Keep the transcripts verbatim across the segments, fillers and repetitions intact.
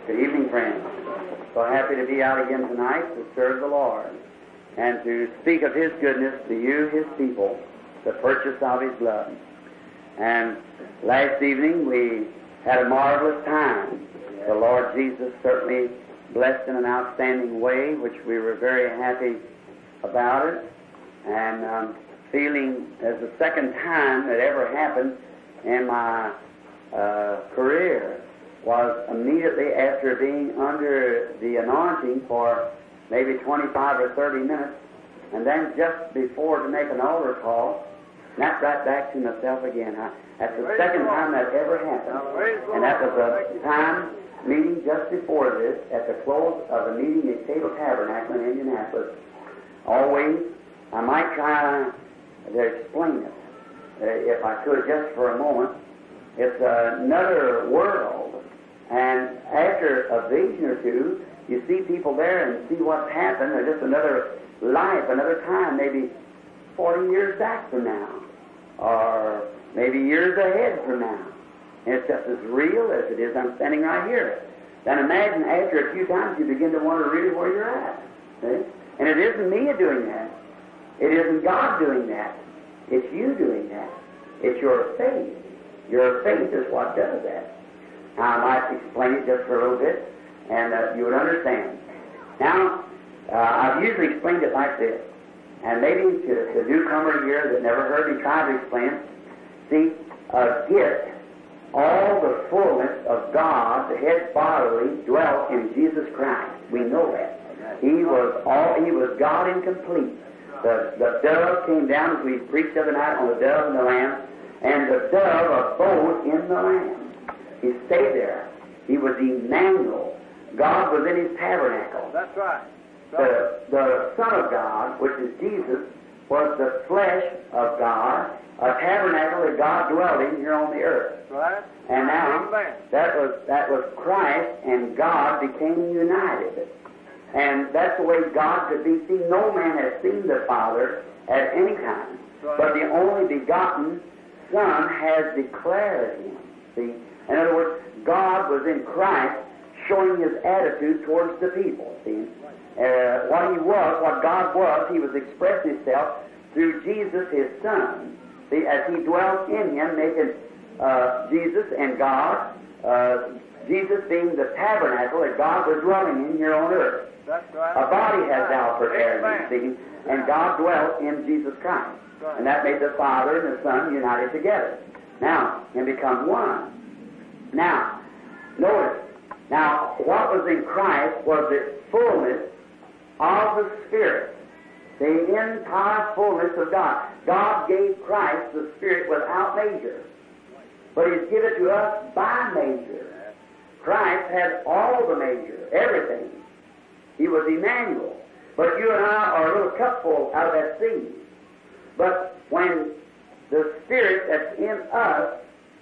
Good evening, friends. So happy to be out again tonight to serve the Lord and to speak of His goodness to you, His people, the purchase of His blood. And last evening we had a marvelous time. The Lord Jesus certainly blessed in an outstanding way, which we were very happy about it, and um, feeling as the second time that ever happened in my uh, career was immediately after being under the anointing for maybe twenty-five or thirty minutes, and then just before to make an altar call, snapped right back to myself again. I, that's the second time that ever happened, and that was a time meeting just before this, at the close of a meeting at Cable Tabernacle in Indianapolis. Always, I might try to explain it, uh, if I could, just for a moment. It's another world, and after a vision or two, you see people there and see what's happened. Or just another life, another time, maybe forty years back from now, or maybe years ahead from now. And it's just as real as it is I'm standing right here. Then imagine after a few times you begin to wonder really where you're at. See? And it isn't me doing that. It isn't God doing that. It's you doing that. It's your faith. Your faith is what does that. Now, I might explain it just for a little bit, and uh, you would understand. Now, uh, I've usually explained it like this, and maybe to the newcomer here that never heard me try to explain it, see, a gift, all the fullness of God, the head bodily, dwelt in Jesus Christ. We know that. He was all. He was God incomplete. The, the dove came down, as we preached the other night, on the dove and the lamb, and the dove abode in the lamb. He stayed there. He was Emmanuel. God was in His tabernacle. That's right. The, the Son of God, which is Jesus, was the flesh of God, a tabernacle that God dwelt in here on the earth. Right. And now, that was, that was Christ, and God became united. And that's the way God could be seen. No man has seen the Father at any time, right. But the only begotten Son has declared Him. See? In other words, God was in Christ showing His attitude towards the people. See? Uh, what He was, what God was, He was expressing Himself through Jesus, His Son. See, as He dwelt in Him, making uh, Jesus and God, uh, Jesus being the tabernacle that God was dwelling in here on earth. That's right. A body has thou prepared me, see, and God dwelt in Jesus Christ. Right. And that made the Father and the Son united together. Now, and become one. Now, notice, now, what was in Christ was the fullness of the Spirit, the entire fullness of God. God gave Christ the Spirit without measure, but He's given to us by measure. Christ had all the measure, everything. He was Emmanuel. But you and I are a little cupful out of that seed. But when the Spirit that's in us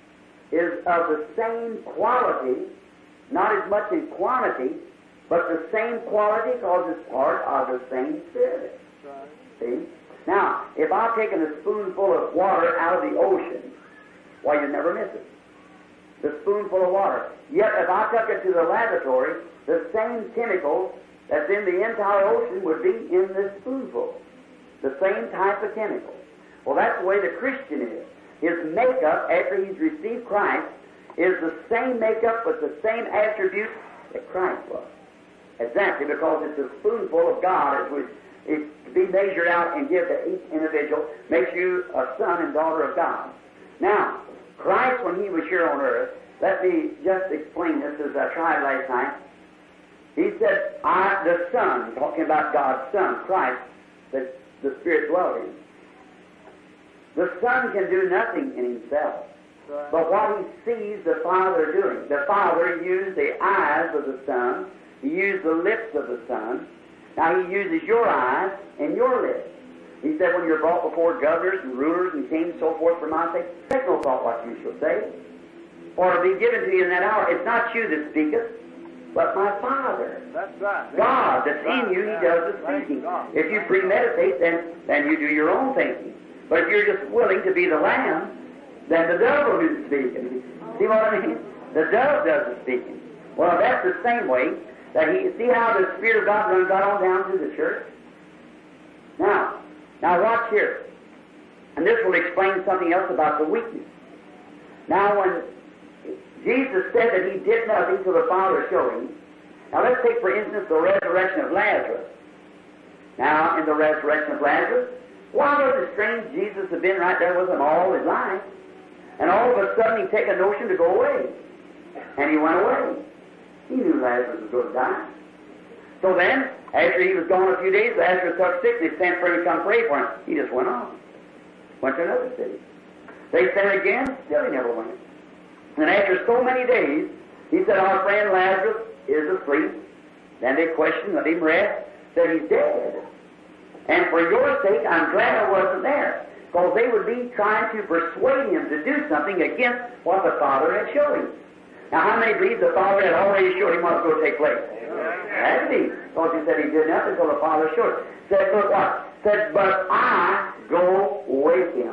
is of the same quality, not as much in quantity, but the same quality because it's part of the same Spirit. Right. See? Now, if I've taken a spoonful of water out of the ocean, why, you never miss it. The spoonful of water. Yet, if I took it to the laboratory, the same chemicals that's in the entire ocean would be in this spoonful. The same type of chemicals. Well, that's the way the Christian is. His makeup, after he's received Christ, is the same makeup with the same attributes that Christ was. Exactly, because it's a spoonful of God. It was, it's to be measured out and give to each individual, makes you a son and daughter of God. Now, Christ, when He was here on earth, let me just explain this as I tried last night. He said, I, the Son, talking about God's Son, Christ, that the Spirit dwelt in. The Son can do nothing in Himself, Right. but what He sees the Father doing. The Father used the eyes of the Son. He used the lips of the Son. Now He uses your eyes and your lips. He said, when you're brought before governors and rulers and kings and so forth for my sake, take no thought what you shall say, for it will be given to you in that hour. It's not you that speaketh, but my Father. That's right. God that's right. in you, He does the speaking. God. If you premeditate, then, then you do your own thinking. But if you're just willing to be the lamb, then the dove will do the speaking. See what I mean? The dove does the speaking. Well, that's the same way that he, see how the Spirit of God runs right on down through the church? Now, now watch here. And this will explain something else about the weakness. Now, when Jesus said that he did nothing till the Father showed him, now let's take, for instance, the resurrection of Lazarus. Now, in the resurrection of Lazarus, why was it strange Jesus had been right there with him all his life? And all of a sudden he'd take a notion to go away. And he went away. He knew Lazarus was going to die. So then, after he was gone a few days, Lazarus took sick, and they sent for him to come pray for him. He just went on. Went to another city. They sent again, still he never went. And after so many days, he said, our friend Lazarus is asleep. Then they questioned, let him rest, said he's dead. And for your sake, I'm glad I wasn't there, because they would be trying to persuade him to do something against what the Father had shown him. Now, how many believe the Father had already showed him what was going to take place? Had to be, because he said he did nothing until the Father showed him. Said, look what? Said, but I go with him.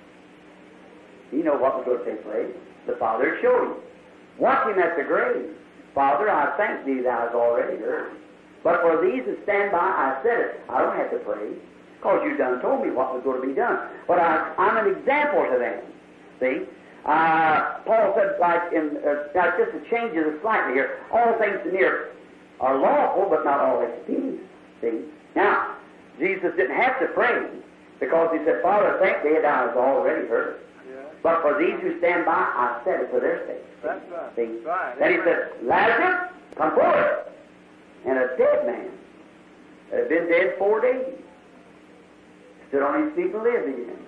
You know what was going to take place. The Father showed him. Watch him at the grave. Father, I thank thee, thou hast already heard. But for these that stand by, I said it. I don't have to pray, because you done told me what was going to be done. But I, I'm an example to them. See? Uh, Paul said, like in, uh, now just to change it slightly here, all things near are lawful, but not all expedient. See? Now, Jesus didn't have to pray, because he said, Father, thank thee, thou hast already heard. Yeah. But for these who stand by, I said it for their sake. That's right. See? Right. Then he said, Lazarus, come forth. And a dead man that had been dead four days stood on his feet and lived again.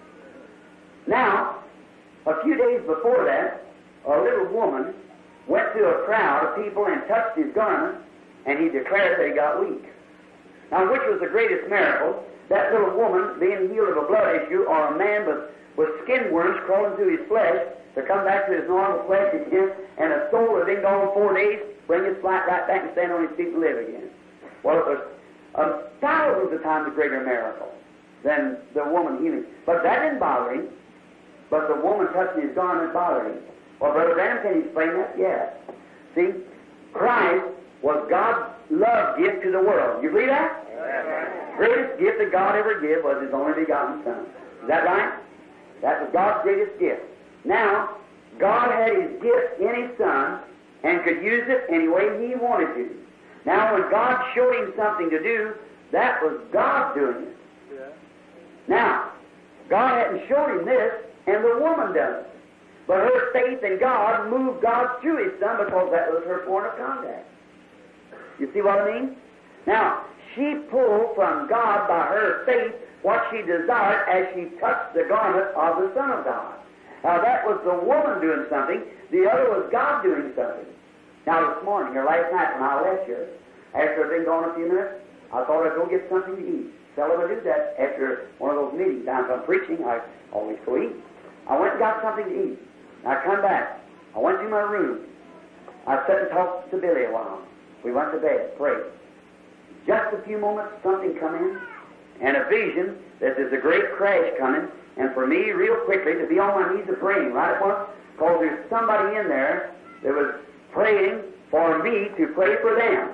Now, a few days before that, a little woman went through a crowd of people and touched his garment, and he declared that he got weak. Now, which was the greatest miracle? That little woman being healed of a blood issue, or a man with, with skin worms crawling through his flesh to come back to his normal flesh again, and a soul that had been gone four days, bring his flight right back and stand on his feet and live again. Well, it was a thousands of times a greater miracle than the woman healing. But that didn't bother him. But the woman touching his garment bothered him. Well, Brother Branham, can you explain that? Yes. See, Christ was God's love gift to the world. You believe that? Yes. Greatest gift that God ever gave was His only begotten Son. Is that right? That was God's greatest gift. Now, God had His gift in His Son and could use it any way He wanted to. Now, when God showed Him something to do, that was God doing it. Yeah. Now, God hadn't showed Him this, and the woman does it. But her faith in God moved God through His Son, because that was her point of contact. You see what I mean? Now, she pulled from God by her faith what she desired as she touched the garment of the Son of God. Now, that was the woman doing something. The other was God doing something. Now, this morning, or last night when I left here, after I'd been gone a few minutes, I thought I'd go get something to eat. Seldom I do that after one of those meetings. Now, if I'm preaching, I always go eat. I went and got something to eat. I come back. I went to my room. I sat and talked to Billy a while. We went to bed, prayed. Just a few moments, something come in, and a vision that there's a great crash coming, and for me, real quickly, to be on my knees and praying right at once, because there's somebody in there that was praying for me to pray for them.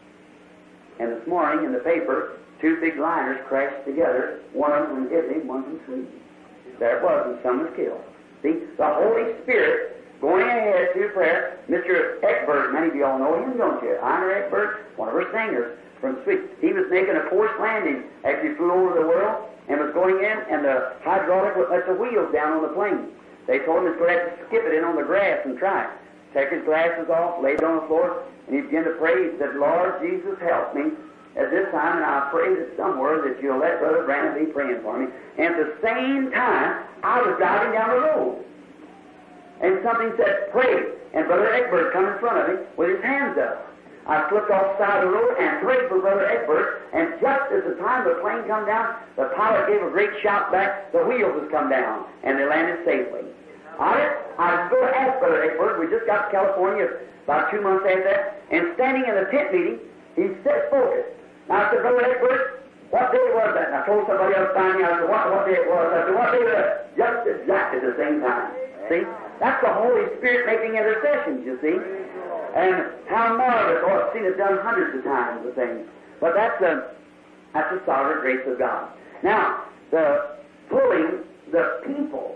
And this morning in the paper, two big liners crashed together, one of them from Italy, one from Sweden. There it was, and some was killed. See, the Holy Spirit going ahead through prayer. Mister Ekberg, many of you all know him, don't you? Einar Ekberg, one of our singers from Sweden. He was making a forced landing after he flew over the world and was going in, and the hydraulic would let the wheels down on the plane. They told him he was going to have to skip it in on the grass and try it. Take his glasses off, laid it on the floor, and he began to pray. He said, Lord Jesus, help me at this time, and I pray that somewhere that you'll let Brother Branham be praying for me. And at the same time, I was driving down the road, and something said, pray. And Brother Ekberg come in front of him with his hands up. I slipped off the side of the road and prayed for Brother Ekberg, and just as the time the plane come down, the pilot gave a great shout back, the wheels has come down, and they landed safely. I, I was going to ask Brother Ekberg, we just got to California about two months after that, and standing in the tent meeting, he said, focus. Now I said, Brother Ekberg, what day was that? And I told somebody else finally, I said, what, what day it was? I said, what day was that? Just exactly the same time. See? That's the Holy Spirit making intercessions, you see. And how marvelous. Oh, I've seen it done hundreds of times, the thing. But that's the, that's the sovereign grace of God. Now, the pulling the people,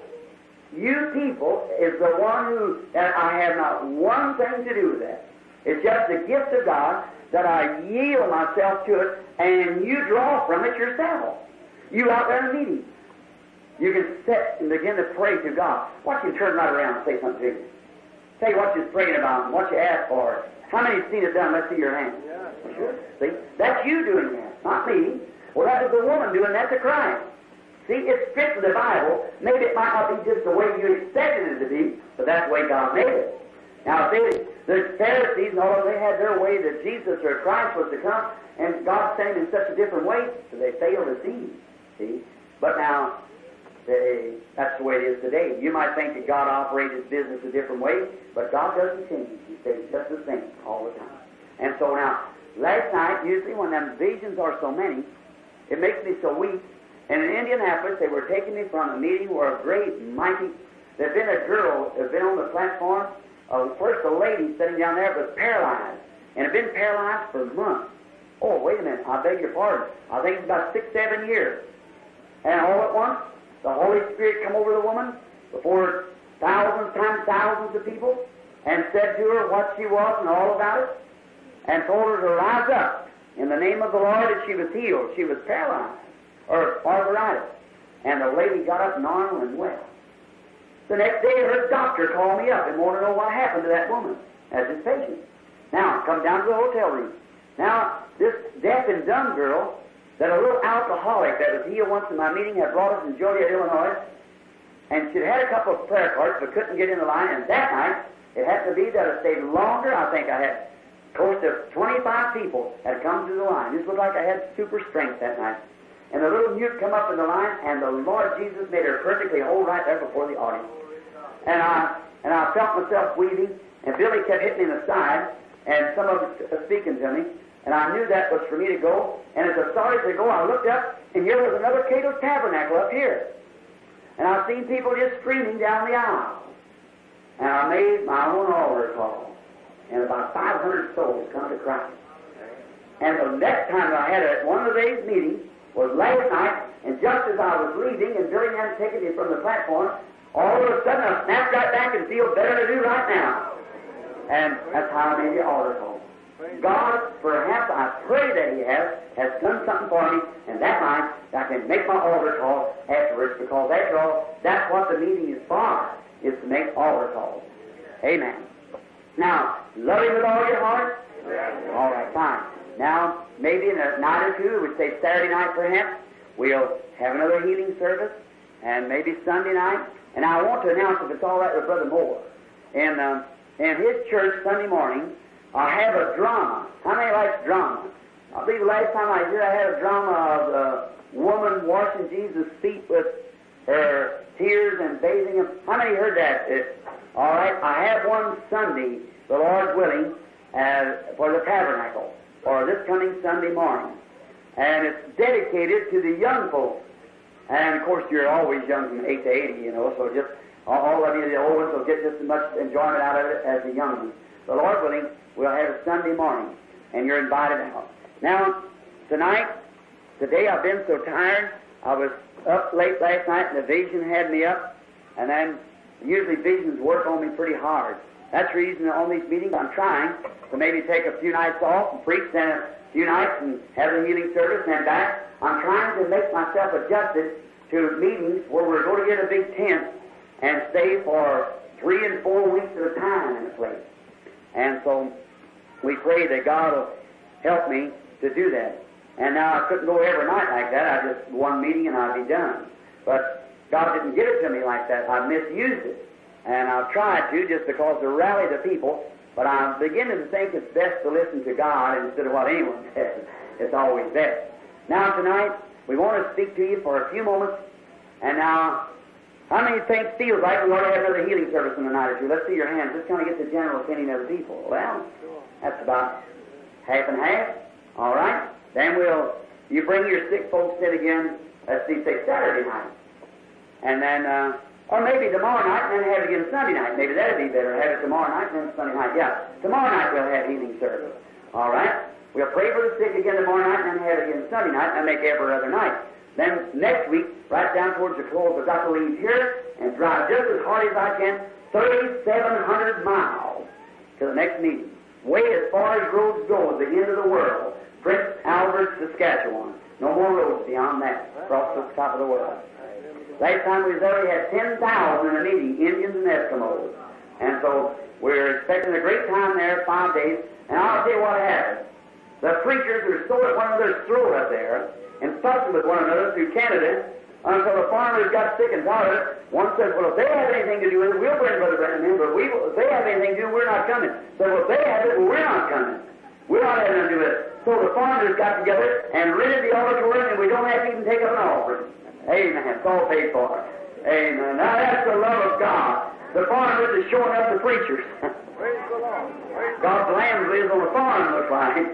you people, is the one who, and I have not one thing to do with that. It's just the gift of God that I yield myself to it, and you draw from it yourself. You out there in a meeting. You can sit and begin to pray to God. Watch you turn right around and say something to you. Tell you what you're praying about and what you ask for. How many have seen it done? Let's see your hand. Yeah. Sure. See? That's you doing that, not me. Well, that was the woman doing that to Christ. See, it's fit to the Bible. Maybe it might not be just the way you expected it to be, but that's the way God made it. Now, see, the Pharisees and all of them, they had their way that Jesus or Christ was to come, and God sent him in such a different way, so they failed to see. See? But now, they, that's the way it is today. You might think that God operates his business a different way, but God doesn't change. He stays just the same all the time. And so now, last night, usually when them visions are so many, it makes me so weak. And in Indianapolis, they were taking me from a meeting where a great, mighty, there'd been a girl that had been on the platform. Uh, first, a lady sitting down there was paralyzed, and had been paralyzed for months. Oh, wait a minute, I beg your pardon. I think it's about six, seven years. And all at once, the Holy Spirit come over the woman before thousands times thousands of people and said to her what she was and all about it, and told her to rise up in the name of the Lord, and she was healed. She was paralyzed, or arthritis. And the lady got up normal and well. The next day, her doctor called me up and wanted to know what happened to that woman as his patient. Now, come down to the hotel room. Now, this deaf and dumb girl, that a little alcoholic that was here once in my meeting, had brought us from Joliet, Illinois, and she'd had a couple of prayer cards but couldn't get in the line, and that night, it had to be that I stayed longer. I think I had close to twenty-five people had come to the line. It looked like I had super strength that night. And the little mute come up in the line, and the Lord Jesus made her perfectly whole right there before the audience. And I and I felt myself weaving, and Billy kept hitting me in the side, and some of it was speaking to me, and I knew that was for me to go. And as I started to go, I looked up, and here was another Cato Tabernacle up here. And I've seen people just screaming down the aisle. And I made my own altar call, and about five hundred souls come to Christ. And the next time I had a, one of the days meeting was last night, and just as I was leaving, and Billy hadn't taken me from the platform, all of a sudden I snapped right back and feel better to do right now. And that's how I made the altar call. God, perhaps I pray that He has, has done something for me, and that night I can make my altar call afterwards, because after all, that's what the meeting is for, is to make altar calls. Amen. Now, love Him with all your heart? All right, fine. Now, maybe in a night or two, we say Saturday night perhaps, we'll have another healing service, and maybe Sunday night. And I want to announce, if it's all right with Brother Moore, in, um, in his church Sunday morning, I have a drama. How many likes drama? I believe the last time I did, I had a drama of a woman washing Jesus' feet with her tears and bathing him. How many heard that? It, all right, I have one Sunday, the Lord willing, uh, for the tabernacle, or this coming Sunday morning. And it's dedicated to the young folks. And, of course, you're always young from eight to eighty, you know, so just all of you, the old ones, will get just as much enjoyment out of it as the young ones. The Lord willing, we'll have a Sunday morning, and you're invited out. Now, tonight, today I've been so tired. I was up late last night, and the vision had me up, and then usually visions work on me pretty hard. That's the reason on these meetings I'm trying to maybe take a few nights off and preach, then a few nights and have a healing service, and then back. I'm trying to make myself adjusted to meetings where we're going to get a big tent and stay for three and four weeks at a time in a place. And so we pray that God will help me to do that. And now I couldn't go every night like that. I just one meeting and I'd be done. But God didn't give it to me like that. I misused it. And I've tried to just because to rally the people. But I'm beginning to think it's best to listen to God instead of what anyone says. It's always best. Now tonight, we want to speak to you for a few moments. And now, how many think feels like we ought to have another healing service in the night or two? Let's see your hands. Just kind of get the general opinion of the people. Well, that's about half and half. All right. Then we'll, you bring your sick folks in again, let's see, say Saturday night. And then uh, Or maybe tomorrow night and then have it again Sunday night. Maybe that'd be better. Have it tomorrow night and then Sunday night. Yeah, tomorrow night we'll have evening service. All right? We'll pray for the sick again tomorrow night and then have it again Sunday night and make every other night. Then next week, right down towards the close, I've got to leave here and drive just as hard as I can, thirty-seven hundred miles to the next meeting. Way as far as roads go at the end of the world. Prince Albert, Saskatchewan. No more roads beyond that, across the top of the world. Last time we was there, we had ten thousand in a meeting, Indians and Eskimos. And so we're expecting a great time there, five days. And I'll tell you what happened. The preachers were so at one another's throat up there and fussing with one another through Canada until the farmers got sick and tired. One said, well, if they have anything to do with it, we'll bring Brother Branham in, but we, if they have anything to do, we're not coming. So well, if they have it, well, we're not coming. We're not having to do with it. So the farmers got together and rented the auditorium, and we don't have to even take up an offering. Amen. It's all paid for. Amen. Now that's the love of God. The farmers is showing up the preachers. Praise the Lord. Praise God's lamb lives on the farm, looks like.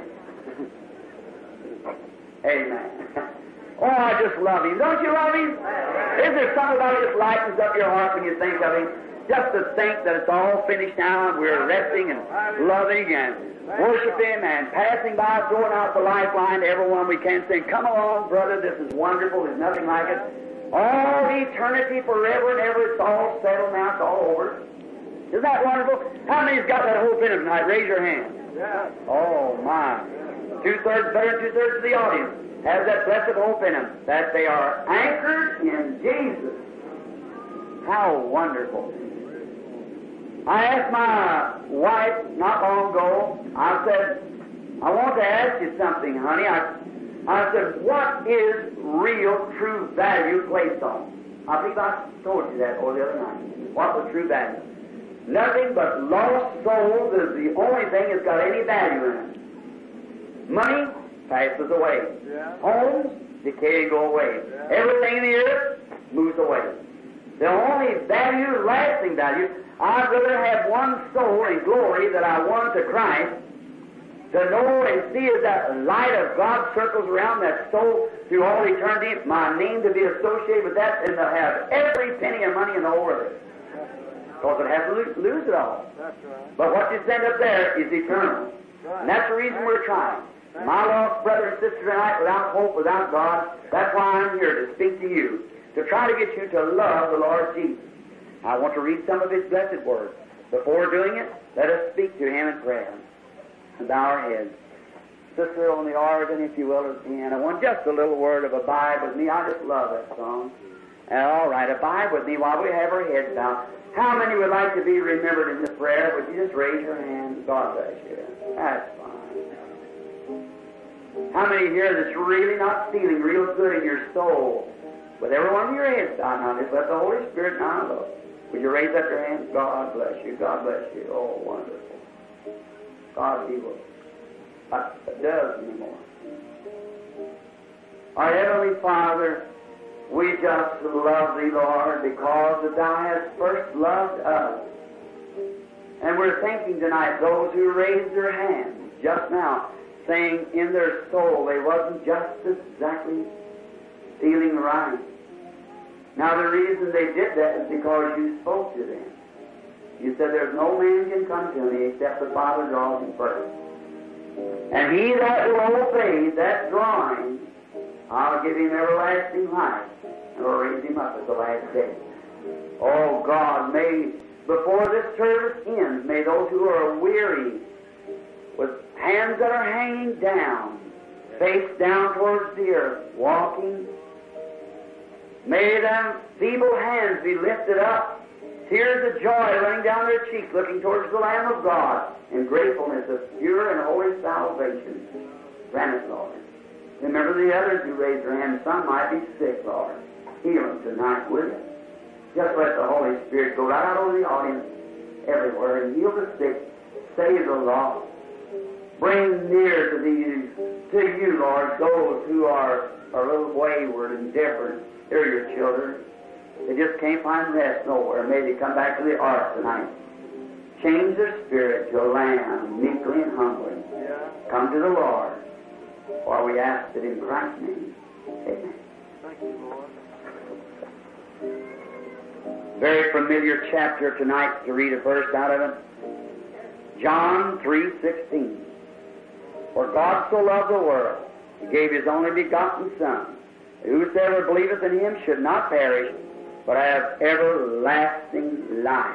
Amen. Oh, I just love Him. Don't you love Him? Is there something about it that lightens up your heart when you think of Him? Just to think that it's all finished now and we're resting and loving and worshiping and passing by, throwing out the lifeline to everyone we can, saying, come along, brother, this is wonderful, there's nothing like it. All eternity, forever and ever, it's all settled now, it's all over. Isn't that wonderful? How many's got that hope in them tonight? Raise your hand. Yeah. Oh, my. Two-thirds better than two-thirds of the audience has that blessed hope in them, that they are anchored in Jesus. How wonderful. I asked my wife not long ago, I said, I want to ask you something, honey. I, I said, what is real, true value placed on? I think I told you that over the other night. What was true value? Nothing but lost souls is the only thing that's got any value in it. Money passes away. Yeah. Homes decay and go away. Yeah. Everything in the earth moves away. The only value, lasting value, I'd rather have one soul in glory that I won to Christ, to know and see as that light of God circles around that soul through all eternity, my name to be associated with that, and to have every penny of money in the whole earth. Because it has to lose, lose it all. That's right. But what you send up there is eternal. Right. And that's the reason we're trying. My lost brother and sister tonight, without hope, without God, that's why I'm here to speak to you, to try to get you to love the Lord Jesus. I want to read some of His blessed words. Before doing it, let us speak to Him in prayer. And bow our heads. Sister on the organ, if you will, or the piano, one just a little word of abide with me. I just love that song. And all right, abide with me while we have our heads down. How many would like to be remembered in this prayer? Would you just raise your hand? God bless you. That's fine. How many here that's really not feeling real good in your soul? With every one of your heads down now, just let the Holy Spirit now look. Would you raise up your hands? God bless you. God bless you. Oh, wonderful. God be with you. It does anymore. Our Heavenly Father, we just love Thee, Lord, because that Thou hast first loved us. And we're thanking tonight those who raised their hands just now, saying in their soul they wasn't just exactly feeling right. Now the reason they did that is because You spoke to them. You said there's no man can come to Me except the Father draws him first. And he that will obey that drawing, I'll give him everlasting life and will raise him up at the last day. Oh God, may, before this service ends, may those who are weary, with hands that are hanging down, face down towards the earth, walking, may them feeble hands be lifted up, tears of joy running down their cheeks, looking towards the Lamb of God, in gratefulness of pure and holy salvation. Grant it, Lord. Remember the others who raised their hands. Some might be sick, Lord. Heal them tonight, will You? Just let the Holy Spirit go right out over the audience everywhere and heal the sick, save the lost. Bring near to these, to You, Lord, those who are, are a little wayward and different. They're Your children. They just can't find rest nowhere. May they come back to the ark tonight. Change their spirit to a lamb, meekly and humbly. Yeah. Come to the Lord. For we ask it in Christ's name. Amen. Thank You, Lord. very familiar chapter tonight to read a verse out of it. John three sixteen. For God so loved the world, He gave His only begotten Son, that whosoever believeth in Him should not perish, but have everlasting life.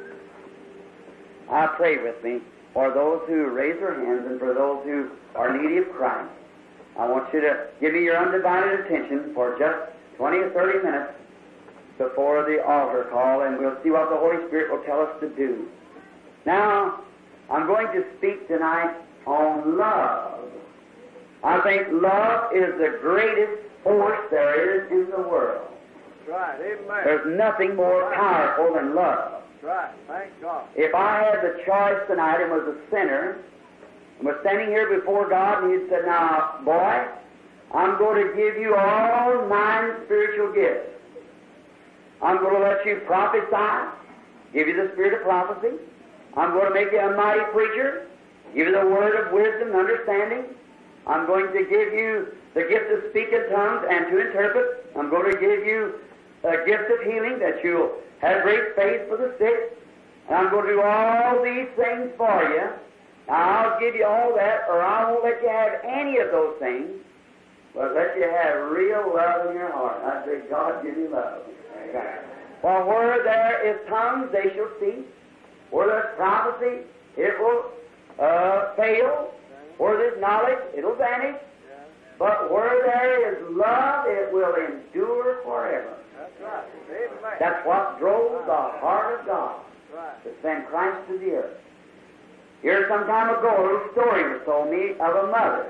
I pray with me for those who raise their hands and for those who are needy of Christ. I want you to give me your undivided attention for just twenty or thirty minutes before the altar call, and we'll see what the Holy Spirit will tell us to do. Now, I'm going to speak tonight on love. I think love is the greatest force there is in the world. That's right. Amen. There's nothing more powerful than love. That's right. Thank God. If I had the choice tonight and was a sinner, and was standing here before God, and He said, now, boy, I'm going to give you all nine spiritual gifts. I'm going to let you prophesy, give you the spirit of prophecy. I'm going to make you a mighty preacher, give you the word of wisdom and understanding. I'm going to give you the gift of speaking tongues and to interpret. I'm going to give you a gift of healing, that you'll have great faith for the sick. And I'm going to do all these things for you. Now, I'll give you all that, or I won't let you have any of those things, but let you have real love in your heart. I say, God, give you love. For where there is tongues, they shall cease. Where there's prophecy, it will uh, fail. Where there's knowledge, it'll vanish. But where there is love, it will endure forever. That's right. Amen. That's what drove the heart of God Right. to send Christ to the earth. Here some time ago, a little story was told me of a mother.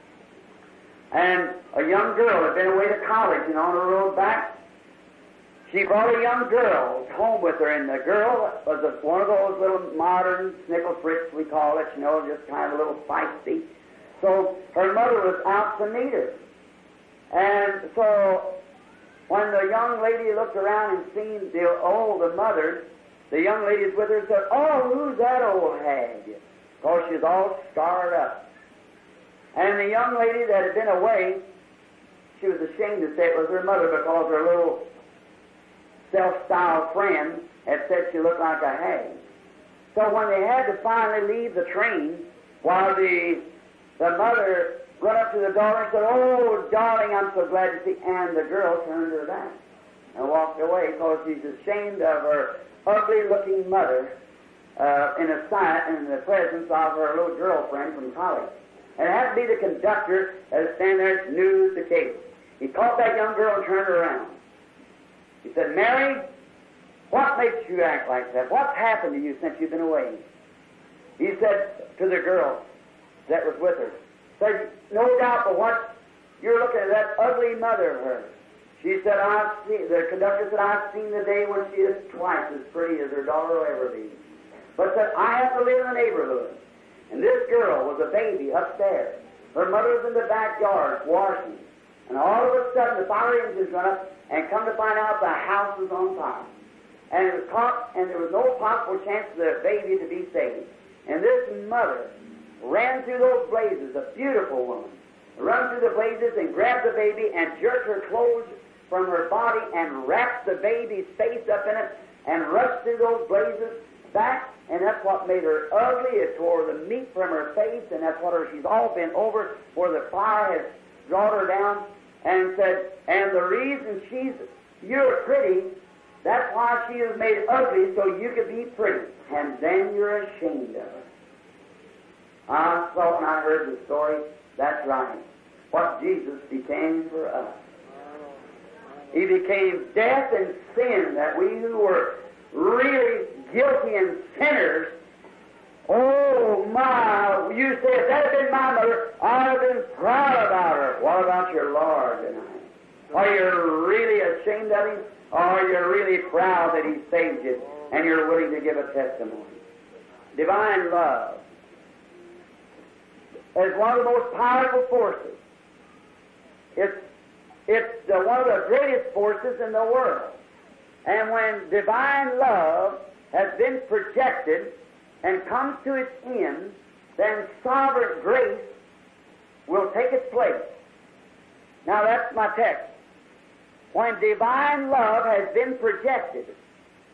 And a young girl had been away to college, and on the road back, she brought a young girl home with her, and the girl was a, one of those little modern snickle fricks, we call it, you know, just kind of a little feisty. So her mother was out to meet her. And so when the young lady looked around and seen the old the mother, the young ladies with her said, oh, who's that old hag? Because she's all scarred up. And the young lady that had been away, she was ashamed to say it was her mother because her little self-styled friend had said she looked like a hag. So when they had to finally leave the train, while the the mother went up to the daughter and said, oh, darling, I'm so glad to see, and the girl turned her back and walked away because she's ashamed of her ugly-looking mother uh, in a sight in the presence of her little girlfriend from college. And it had to be the conductor that was standing there and knew the case. He caught that young girl and turned her around. He said, Mary, what makes you act like that? What's happened to you since you've been away? He said to the girl that was with her, said, no doubt but what you're looking at that ugly mother of hers. She said, I've seen, the conductor said, I've seen the day when she is twice as pretty as her daughter will ever be. But said, I have to live in the neighborhood. And this girl was a baby upstairs. Her mother was in the backyard washing. And all of a sudden the fire engines went up, and come to find out the house was on fire. And it was caught, and there was no possible chance for the baby to be saved. And this mother ran through those blazes, a beautiful woman, ran through the blazes and grabbed the baby and jerked her clothes from her body and wrapped the baby's face up in it and rushed through those blazes back, and that's what made her ugly. It tore the meat from her face, and that's what her, she's all been over where the fire has brought her down, and said, and the reason she's, you're pretty, that's why she was made ugly, so you could be pretty, and then you're ashamed of her. I thought when I heard the story, that's right. What Jesus became for us. He became death and sin, that we who were really guilty and sinners, oh my, you say, if that had been my mother, I'd have been proud about her. What about your Lord tonight? Are you really ashamed of Him? Or are you really proud that He saved you and you're willing to give a testimony? Divine love is one of the most powerful forces. It's, it's the, one of the greatest forces in the world. And when divine love has been projected and comes to its end, then sovereign grace will take its place. Now that's my text. When divine love has been projected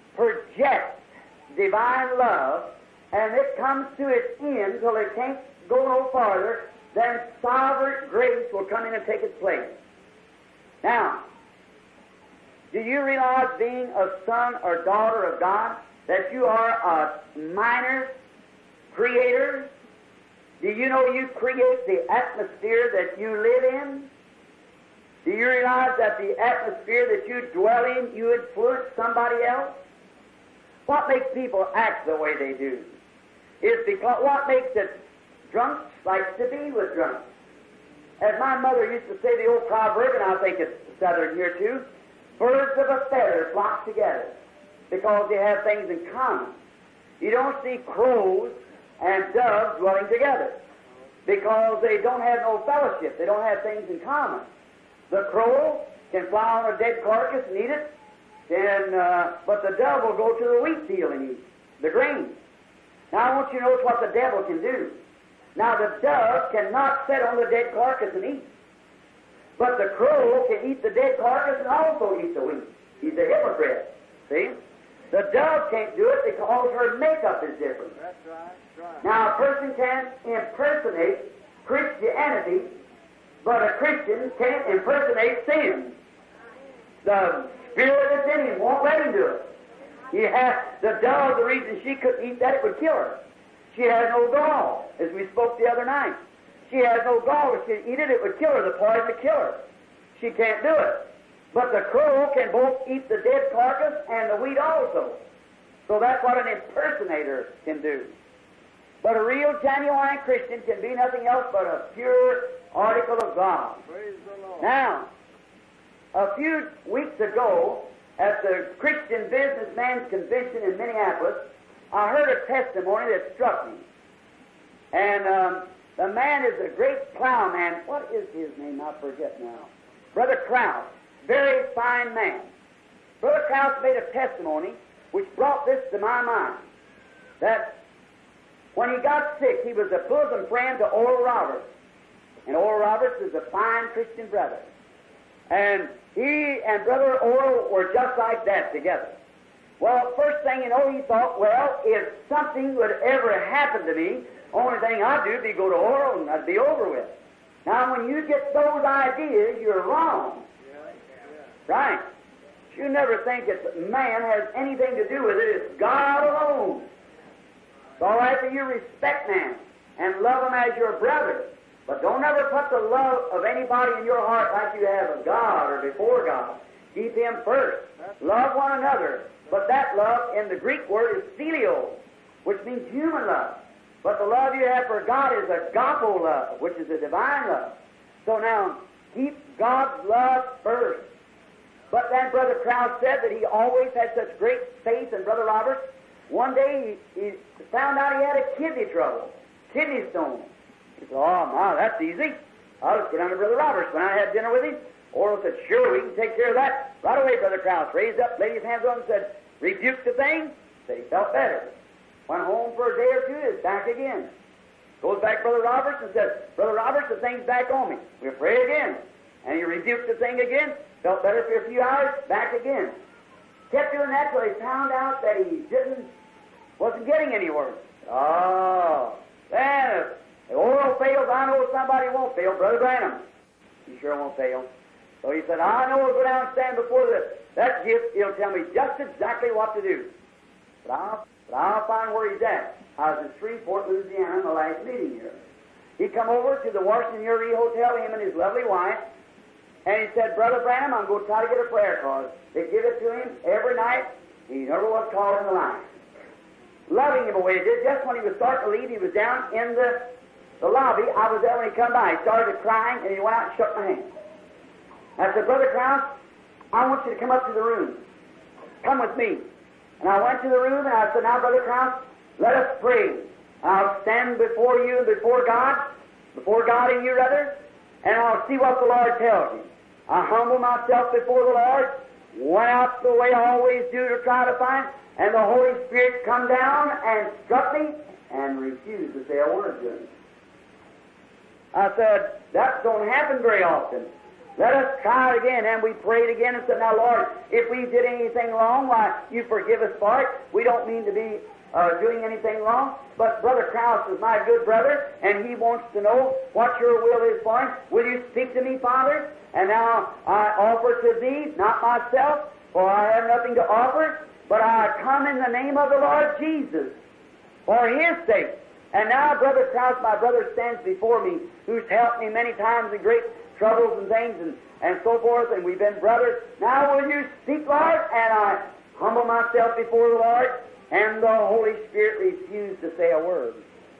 projects divine love, and it comes to its end till it can't go no farther, then sovereign grace will come in and take its place. Now, do you realize, being a son or daughter of God, that you are a minor creator? Do you know you create the atmosphere that you live in? Do you realize that the atmosphere that you dwell in, you influence somebody else? What makes people act the way they do is because what makes it drunks likes to be with drunks. As my mother used to say the old proverb, and I think it's southern here too, birds of a feather flock together because they have things in common. You don't see crows and doves dwelling together because they don't have no fellowship. They don't have things in common. The crow can fly on a dead carcass and eat it, and, uh, but the dove will go to the wheat field and eat the grain. Now I want you to notice what the devil can do. Now the dove cannot sit on the dead carcass and eat, but the crow can eat the dead carcass and also eat the wheat. He's a hypocrite. See? The dove can't do it because her makeup is different. That's right. That's right. Now a person can impersonate Christianity, but a Christian can't impersonate sin. The spirit that's in him won't let him do it. He has, the dove, the reason she couldn't eat that, it would kill her. She has no gall, as we spoke the other night. She has no gall. If she eat it, it would kill her. The poison would kill her. She can't do it. But the crow can both eat the dead carcass and the wheat also. So that's what an impersonator can do. But a real, genuine Christian can be nothing else but a pure article of God. Praise the Lord. Now, a few weeks ago, at the Christian Businessman's Convention in Minneapolis, I heard a testimony that struck me. And um, the man is a great plowman. What is his name? I forget now. Brother Krause. Very fine man. Brother Krause made a testimony which brought this to my mind. That when he got sick, he was a bosom friend to Oral Roberts. And Oral Roberts is a fine Christian brother. And he and Brother Oral were just like that together. Well, first thing you know, he thought, well, if something would ever happen to me, only thing I'd do would be go to Oral and I'd be over with. Now, when you get those ideas, you're wrong. Yeah, yeah. Right? You never think that man has anything to do with it. It's God alone. It's all right that you respect man and love him as your brother. But don't ever put the love of anybody in your heart like you have of God or before God. Keep him first. Love one another. But that love in the Greek word is phileo, which means human love. But the love you have for God is agapo love, which is a divine love. So now, keep God's love first. But then Brother Krause said that he always had such great faith in Brother Roberts. One day he, he found out he had a kidney trouble, kidney stone. He said, oh, my, that's easy. I'll just go down to Brother Roberts. When I had dinner with him, Oral said, sure, we can take care of that. Right away, Brother Krause raised up, laid his hands on him, and said, rebuked the thing. Said he felt better. Went home for a day or two, is back again. Goes back to Brother Roberts and says, Brother Roberts, the thing's back on me. We'll pray again. And he rebuked the thing again, felt better for a few hours, back again. Kept doing that till he found out that he didn't, wasn't getting anywhere. Oh, then if the oral fails, I know somebody won't fail. Brother Branham, he sure won't fail. So he said, I know I'll go down and stand before the, that gift. He'll tell me just exactly what to do. But I'll, but I'll find where he's at. I was in Shreveport, Louisiana, in the last meeting here. He come over to the Washington Uri Hotel, him and his lovely wife, and he said, Brother Branham, I'm going to try to get a prayer card. They give it to him every night. He never was called in the line. Loving him away. Did just when he was starting to leave, he was down in the, the lobby. I was there when he come by. He started crying, and he went out and shook my hand. I said, Brother Krause, I want you to come up to the room. Come with me. And I went to the room, and I said, now, Brother Krause, let us pray. I'll stand before you and before God, before God and you, rather, and I'll see what the Lord tells me. I humble myself before the Lord, went out the way I always do to try to find, and the Holy Spirit come down and struck me and refused to say a word to him. I said, that don't happen very often. Let us try it again. And we prayed again and said, now, Lord, if we did anything wrong, why, you forgive us for it. We don't mean to be uh, doing anything wrong. But Brother Krause is my good brother, and he wants to know what your will is for him. Will you speak to me, Father? And now I offer to thee, not myself, for I have nothing to offer, but I come in the name of the Lord Jesus, for His sake. And now Brother Krause, my brother, stands before me, who's helped me many times in great troubles and things and, and so forth, and we've been brothers. Now will you speak, Lord? And I humble myself before the Lord, and the Holy Spirit refused to say a word.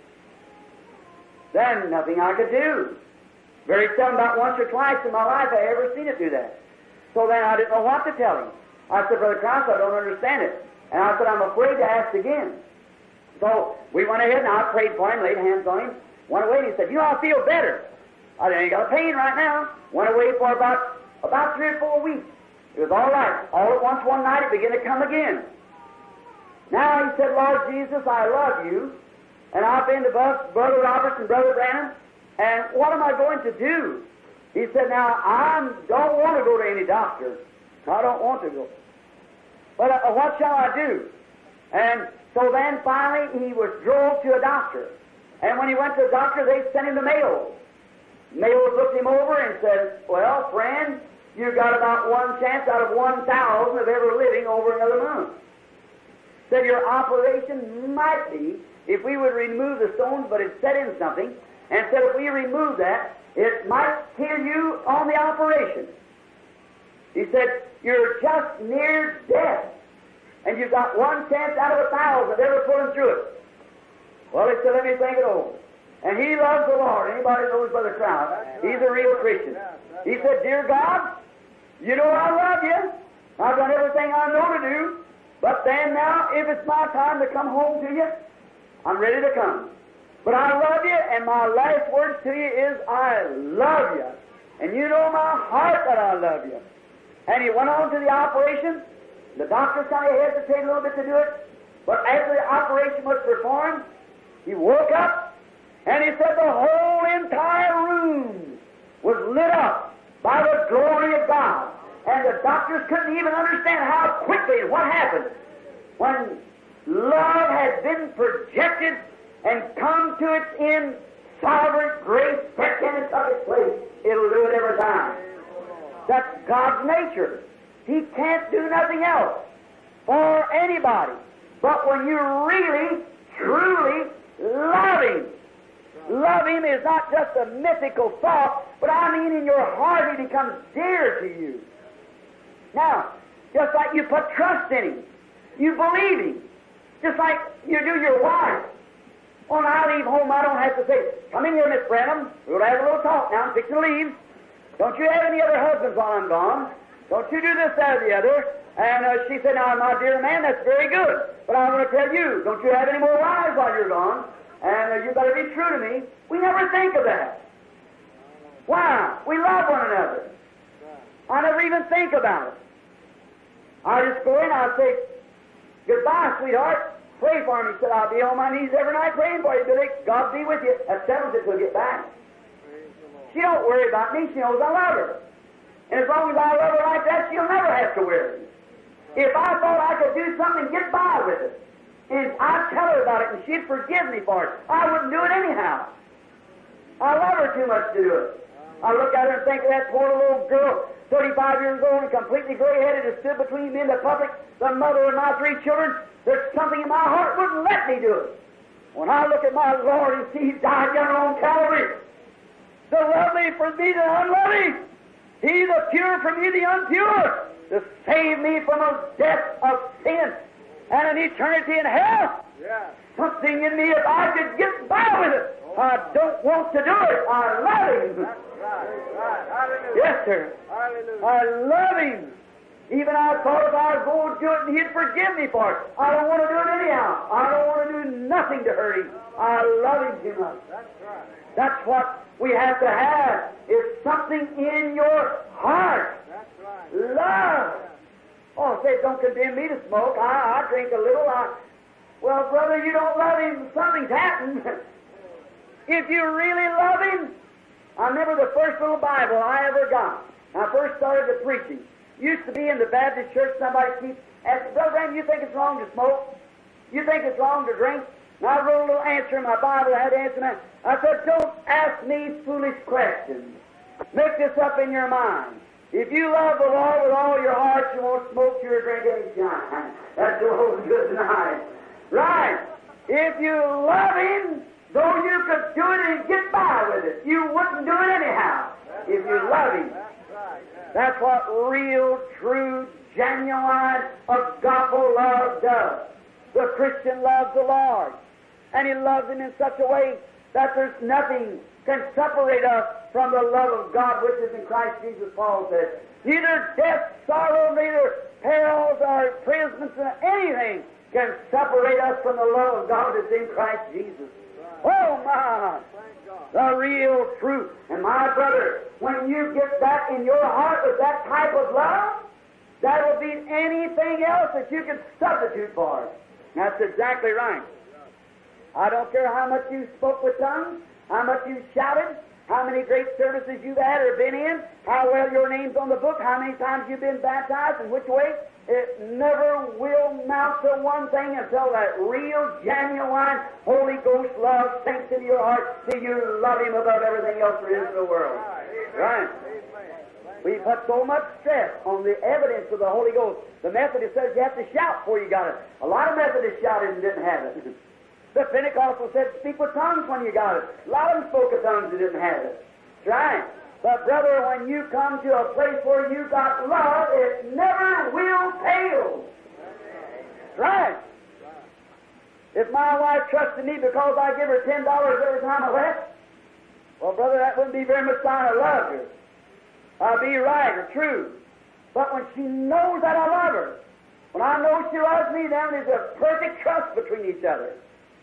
Then nothing I could do. Very seldom, about once or twice in my life, I ever seen it do that. So then I didn't know what to tell him. I said, Brother Krause, I don't understand it. And I said, I'm afraid to ask again. So we went ahead and I prayed for him, laid hands on him, went away, and he said, you know, I feel better. I ain't got a pain right now. Went away for about about three or four weeks. It was all right. All at once one night it began to come again. Now he said, Lord Jesus, I love you, and I've been to Brother Roberts and Brother Branham, and what am I going to do? He said, now, I don't want to go to any doctor. I don't want to go. But uh, what shall I do? And so then finally he was drove to a doctor. And when he went to the doctor, they sent him to Mayo. Mayo looked him over and said, well, friend, you got about one chance out of one thousand of ever living over another month. Said your operation might be, if we would remove the stones, but it set in something, and said if we remove that, it might kill you on the operation. He said, you're just near death, and you've got one chance out of a thousand of ever pulling through it. Well, he said, let me think it over. And he loves the Lord. Anybody knows Brother Krause? He's a real Christian. He said, dear God, you know I love you. I've done everything I know to do. But then now, if it's my time to come home to you, I'm ready to come. But I love you, and my last words to you is, I love you. And you know my heart that I love you. And he went on to the operation. The doctor kind of hesitated a little bit to do it. But after the operation was performed, he woke up, and he said the whole entire room was lit up by the glory of God. And the doctors couldn't even understand how quickly and what happened. When love has been projected and come to its end, sovereign grace stepped in and took its place. It'll do it every time. That's God's nature. He can't do nothing else for anybody. But when you really, truly love Him, love Him is not just a mythical thought, but I mean in your heart He becomes dear to you. Now, just like you put trust in Him, you believe Him, just like you do your wife. When I leave home, I don't have to say, come in here, Miss Branham, we'll have a little talk now, I'm fixing to leave. Don't you have any other husbands while I'm gone? Don't you do this, that, or the other? And uh, she said, now, my dear man, that's very good, but I want to tell you, don't you have any more wives while you're gone? And uh, you better be true to me. We never think of that. Why? We love one another. I never even think about it. I just go in, I say, goodbye, sweetheart. Pray for me. He said, I'll be on my knees every night praying for you, Billy. God be with you. That settles it till you get back. She don't worry about me. She knows I love her. And as long as I love her like that, she'll never have to worry. If I thought I could do something and get by with it, and I'd tell her about it and she'd forgive me for it, I wouldn't do it anyhow. I love her too much to do it. I look at her and think of that poor little girl, thirty-five years old and completely gray-headed, that stood between me and the public, the mother of my three children. There's something in my heart wouldn't let me do it. When I look at my Lord and see He died down on Calvary, to love me for me the unloving, He the pure for me the impure, to save me from a death of sin and an eternity in hell. Yeah. Something in me, if I could get by with it, I don't want to do it. I love Him. That's right. Right. Hallelujah. Yes, sir. Hallelujah. I love Him. Even I thought if I was going to do it and He'd forgive me for it. I don't want to do it anyhow. I don't want to do nothing to hurt Him. I love Him too much. That's right. That's what we have to have, is something in your heart. That's right. Love. Oh, say, don't condemn me to smoke. I, I drink a little. I, well, brother, you don't love Him. Something's happened. If you really love Him, I remember the first little Bible I ever got. When I first started the preaching. Used to be in the Baptist church, somebody keeps asking, Brother Branham, you think it's wrong to smoke? You think it's wrong to drink? And I wrote a little answer in my Bible. I had to answer that. I said, don't ask me foolish questions. Make this up in your mind. If you love the Lord with all your heart, you won't smoke your drink any time. That's the whole good tonight. Right. If you love Him, though you could do it and get by with it, you wouldn't do it anyhow if you love Him. That's what real, true, genuine, agape love does. The Christian loves the Lord, and he loves Him in such a way that there's nothing can separate us from the love of God which is in Christ Jesus, Paul said. Neither death, sorrow, neither perils or imprisonments, or anything can separate us from the love of God that's in Christ Jesus. Oh, my! The real truth. And my brother, when you get that in your heart with that type of love, that will beat anything else that you can substitute for it. That's exactly right. I don't care how much you spoke with tongues, how much you shouted, how many great services you've had or been in, how well your name's on the book, how many times you've been baptized, and which way. It never will mount to one thing until that real, genuine, Holy Ghost love sinks into your heart till you love Him above everything else there is in the world. Right. We put so much stress on the evidence of the Holy Ghost. The Methodist says you have to shout before you got it. A lot of Methodists shouted and didn't have it. The Pentecostal said speak with tongues when you got it. A lot of them spoke with tongues and didn't have it. That's right. But brother, when you come to a place where you got love, it never will fail. That's right. If my wife trusted me because I give her ten dollars every time I left, well, brother, that wouldn't be very much sign I love her. I'll be right or true. But when she knows that I love her, when I know she loves me, then there's a perfect trust between each other.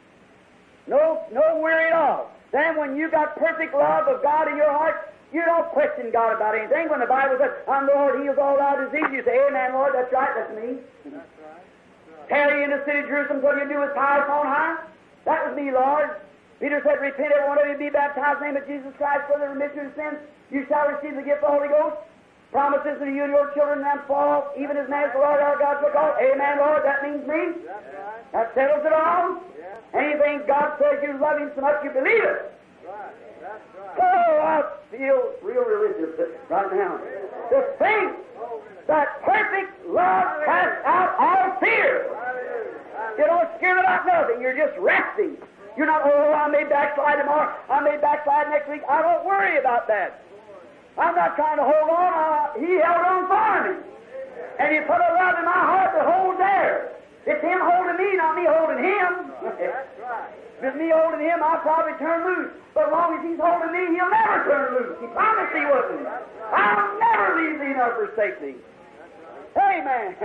No, no worry at all. Then when you got perfect love of God in your heart, you don't question God about anything. When the Bible says, I'm the Lord, heals all thy disease, you say, Amen, Lord, that's right, that's me. That's right. That's Tarry in the city of Jerusalem till you do with power on high. That was me, Lord. Peter said, repent, every one of you, be baptized in the name of Jesus Christ for the remission of sins. You shall receive the gift of the Holy Ghost. Promises to you and your children and fall, even as man the Lord our God shall call. Amen, Lord, that means me. That's right. That settles it all. Yeah. Anything God says you love Him so much, you believe it. Right. That's right. Oh, I feel real religious right now. To think that perfect love casts out all fear. You don't scare about nothing. You're just resting. You're not, oh, I may backslide tomorrow. I may backslide next week. I don't worry about that. I'm not trying to hold on. Uh, he held on for me. And He put a love in my heart to hold there. It's Him holding me, not me holding Him. That's right. If it's me holding Him, I'll probably turn loose. But as long as He's holding me, He'll never turn loose. He promised He wouldn't. I'll never leave thee nor forsake thee. Amen.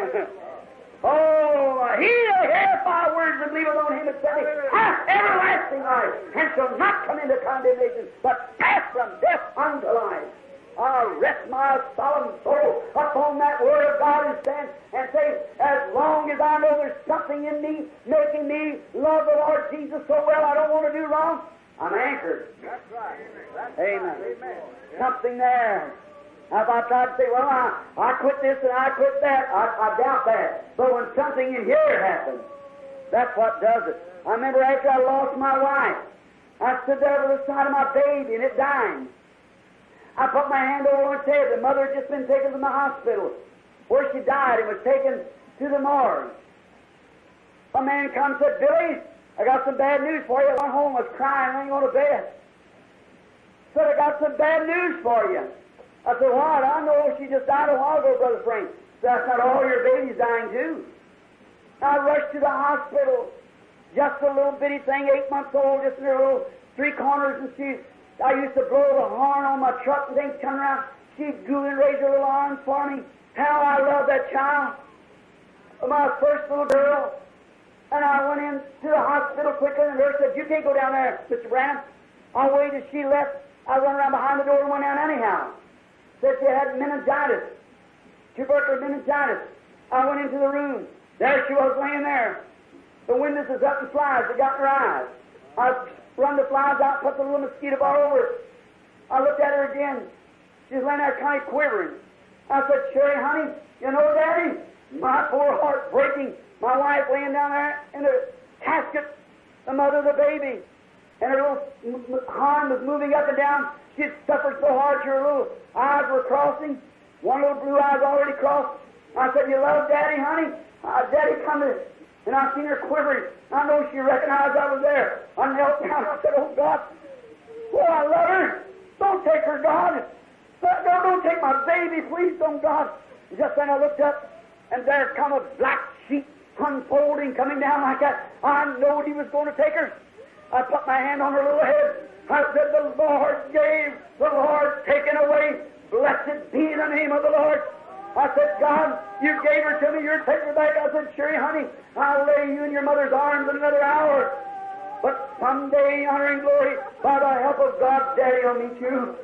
Oh, he that heareth my words and believeth on Him that sent me hath everlasting life, and shall not come into condemnation, but pass from death unto life. I'll rest my solemn soul upon that Word of God and stand and say, as long as I know there's something in me making me love the Lord Jesus so well I don't want to do wrong, I'm anchored. That's right. That's Amen. Right. Amen. Something there. Now, if I try to say, well, I, I quit this and I quit that, I, I doubt that. But when something in here happens, that's what does it. I remember after I lost my wife, I stood there by the side of my baby and it dying. I put my hand over her head. The mother had just been taken to the hospital where she died and was taken to the morgue. A man come and said, Billy, I got some bad news for you. I went home, was crying, laying on a bed. Said, I got some bad news for you. I said, what? I know she just died a while ago, Brother Frank. Said, I said, all your baby's dying too. I rushed to the hospital. Just a little bitty thing, eight months old, just in her little three corners, and she... I used to blow the horn on my truck and things come around. She'd go and raise her little arms for me. How I love that child. My first little girl. And I went in to the hospital quickly, and the nurse said, you can't go down there, Mister Branham. I waited till she left. I run around behind the door and went down anyhow. Said she had meningitis. Tubercular meningitis. I went into the room. There she was laying there. The windows was up and flies. They got in her eyes. I run the flies out, put the little mosquito bar over it. I looked at her again. She was laying there kind of quivering. I said, Sherry, honey, you know, Daddy, my poor heart breaking. My wife laying down there in the casket, the mother of the baby, and her little arm was moving up and down. She had suffered so hard, her little eyes were crossing. One little blue eye's already crossed. I said, you love Daddy, honey? Uh, Daddy, come to this. And I seen her quivering. I know she recognized I was there. I knelt down. I said, oh, God, oh, I love her. Don't take her, God. No, don't take my baby, please, don't, God. And just then I looked up, and there come a black sheet unfolding, coming down like that. I knowed He was going to take her. I put my hand on her little head. I said, the Lord gave, the Lord taken away. Blessed be the name of the Lord. I said, God, you gave her to me, you're taking her back. I said, Sherry, honey, I'll lay you in your mother's arms in another hour. But someday, honor and glory, by the help of God, Daddy will meet you.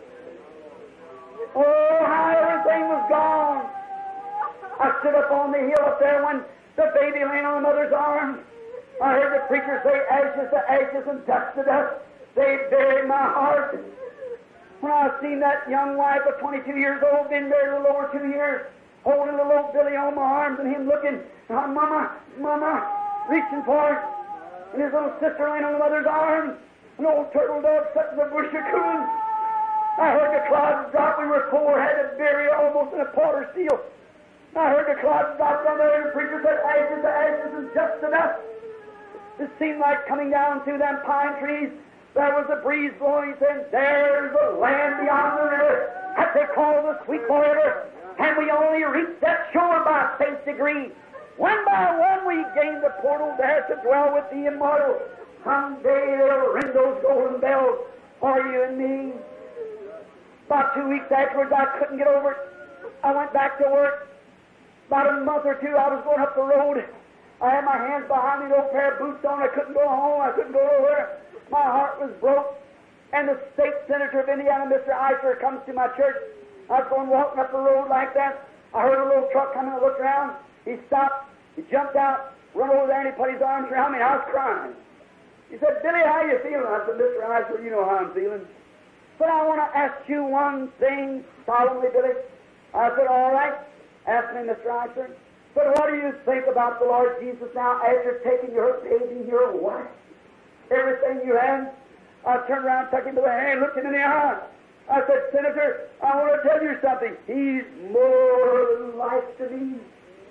Oh, how everything was gone. I stood up on the hill up there when the baby lay on the mother's arms. I heard the preacher say, ashes to ashes and dust to dust. They buried my heart. When I seen that young wife of twenty-two years old, been married a little over two years, holding the little Billy on my arms and him looking, oh, Mama, Mama, reaching for it, and his little sister laying on the mother's arms, an old turtle dove sitting in the bush of coon. I heard the clouds drop. We were poor, had to bury almost in a potter seal. I heard the clouds drop down there, and the preacher said, ashes to ashes and dust to dust. It seemed like coming down through them pine trees. There was a breeze blowing. He said, there's the land beyond the river that they call the Sweetwater River. And we only reached that shore by a faint degree. One by one we gained the portal there to dwell with the immortal. Someday they'll ring those golden bells for you and me. About two weeks afterwards, I couldn't get over it. I went back to work. About a month or two, I was going up the road. I had my hands behind me, an old pair of boots on. I couldn't go home. I couldn't go nowhere. My heart was broke. And the state senator of Indiana, Mister Eisler, comes to my church. I was going walking up the road like that. I heard a little truck coming. I looked around. He stopped. He jumped out, run over there, and he put his arms around me, and I was crying. He said, Billy, how you feeling? I said, Mister Eisler, you know how I'm feeling. But I want to ask you one thing solemnly, Billy. I said, all right. Ask me, Mister Eisler. But what do you think about the Lord Jesus now after taking your baby, your wife, everything you had? I turned around, took him by the hand, looked him in the eye. I said, Senator, I want to tell you something. He's more life to me.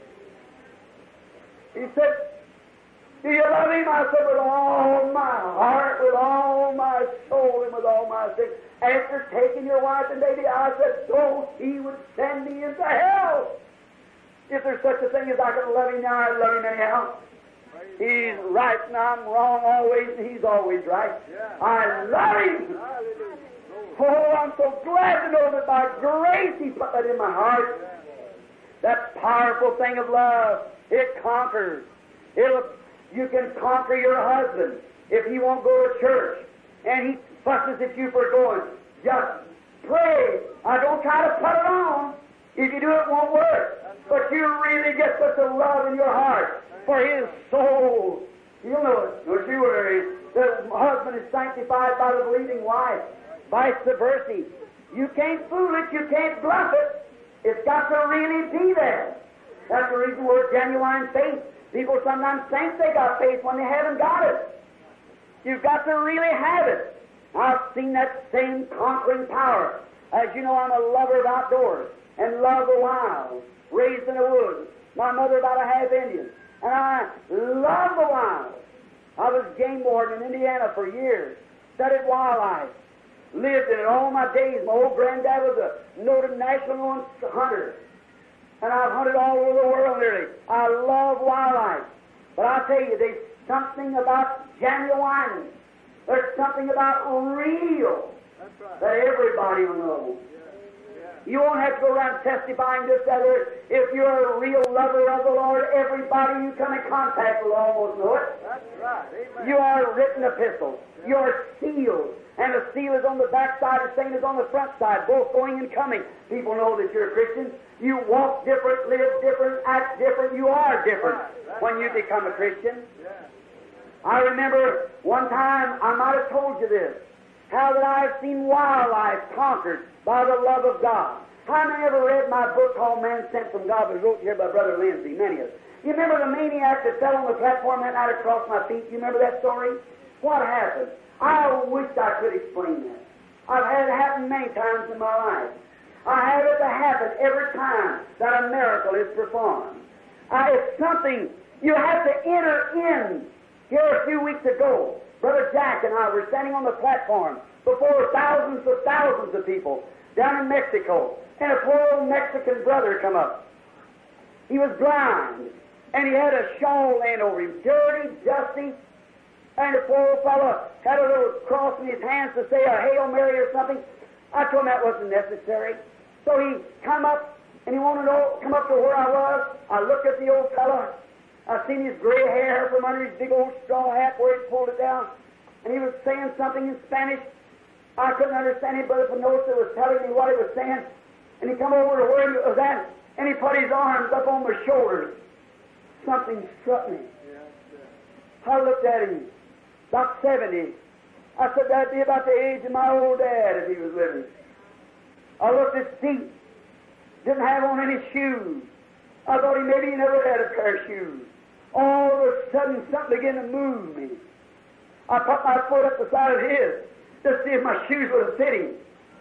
He said, do you love him? I said, with all my heart, with all my soul, and with all my strength. After taking your wife and baby, I said, so he would send me into hell. If there's such a thing as I can love him now, I'd love him anyhow. He's right and I'm wrong always, and he's always right. I love him. Oh, I'm so glad to know that by grace he put that in my heart. That powerful thing of love, it conquers. It'll, you can conquer your husband if he won't go to church and he fusses at you for going. Just pray. I don't try to put it on. If you do, it won't work. But you really get such a love in your heart for his soul. You'll know it. Don't you worry. The husband is sanctified by the believing wife. Vice versa. You can't fool it. You can't bluff it. It's got to really be there. That's the reason we're genuine faith. People sometimes think they got faith when they haven't got it. You've got to really have it. I've seen that same conquering power. As you know, I'm a lover of outdoors and love the wild. Raised in the woods. My mother about a half Indian. And I love the wild. I was game warden in Indiana for years. Studied wildlife. Lived in it all my days. My old granddad was a noted national hunter. And I've hunted all over the world nearly. I love wildlife. But I tell you, there's something about genuine. There's something about real that everybody will know. You won't have to go around testifying this, that, or if you're a real lover of the Lord, everybody you come in contact will almost know it. That's right. Amen. You are a written epistle. You are sealed. And the seal is on the back side, the stain is on the front side, both going and coming. People know that you're a Christian. You walk different, live different, act different. You are different when you become a Christian. I remember one time, I might have told you this, how that I have seen wildlife conquered by the love of God. How many ever read my book called Man Sent from God, was wrote here by Brother Lindsay? Many of us. You remember the maniac that fell on the platform that night across my feet? You remember that story? What happened? I wished I could explain that. I've had it happen many times in my life. I have it to happen every time that a miracle is performed. I, it's something you have to enter in. Here a few weeks ago, Brother Jack and I were standing on the platform before thousands of thousands of people down in Mexico, and a poor old Mexican brother come up. He was blind, and he had a shawl laying over him, dirty, dusty, and the poor old fellow had a little cross in his hands to say a Hail Mary or something. I told him that wasn't necessary. So he come up, and he wanted to come up to where I was. I looked at the old fellow. I seen his gray hair from under his big old straw hat where he pulled it down, and he was saying something in Spanish. I couldn't understand him, Brother Penosa was telling me what he was saying, and he come over to where he was at, and he put his arms up on my shoulders. Something struck me. I looked at him, about seventy. I said, that'd be about the age of my old dad if he was living. I looked at his feet, didn't have on any shoes. I thought he maybe he never had a pair of shoes. All of a sudden, something began to move me. I put my foot up the side of his to see if my shoes would fit him.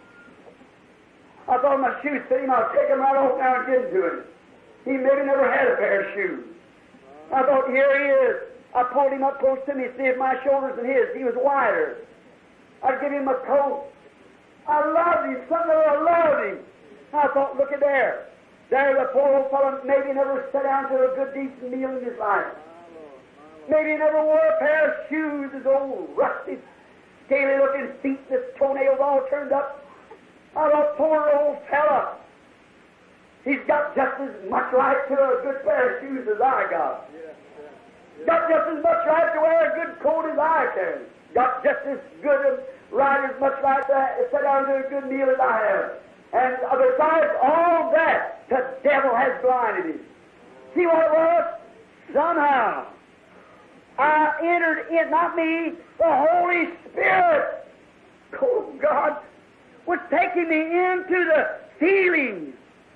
I thought my shoes fit him, I'll take them right off now and give them to him. He maybe never had a pair of shoes. I thought, here he is. I pulled him up close to me, see if my shoulders and his, he was wider. I'd give him a coat. I loved him, something I loved him. I thought, look at there. There the poor old fellow maybe never sat down to a good decent meal in his life. Maybe he never wore a pair of shoes, his old rusty, scaly looking feet, his toenails all turned up. I thought, poor old fella. He's got just as much right to a good pair of shoes as I got. Got just as much right to wear a good coat as I can. Got just as good a right, as much right to sit down to a good meal as I have. And besides all that, the devil has blinded him. See what it was? Somehow, I entered in, not me, the Holy Spirit, oh God, was taking me into the feelings.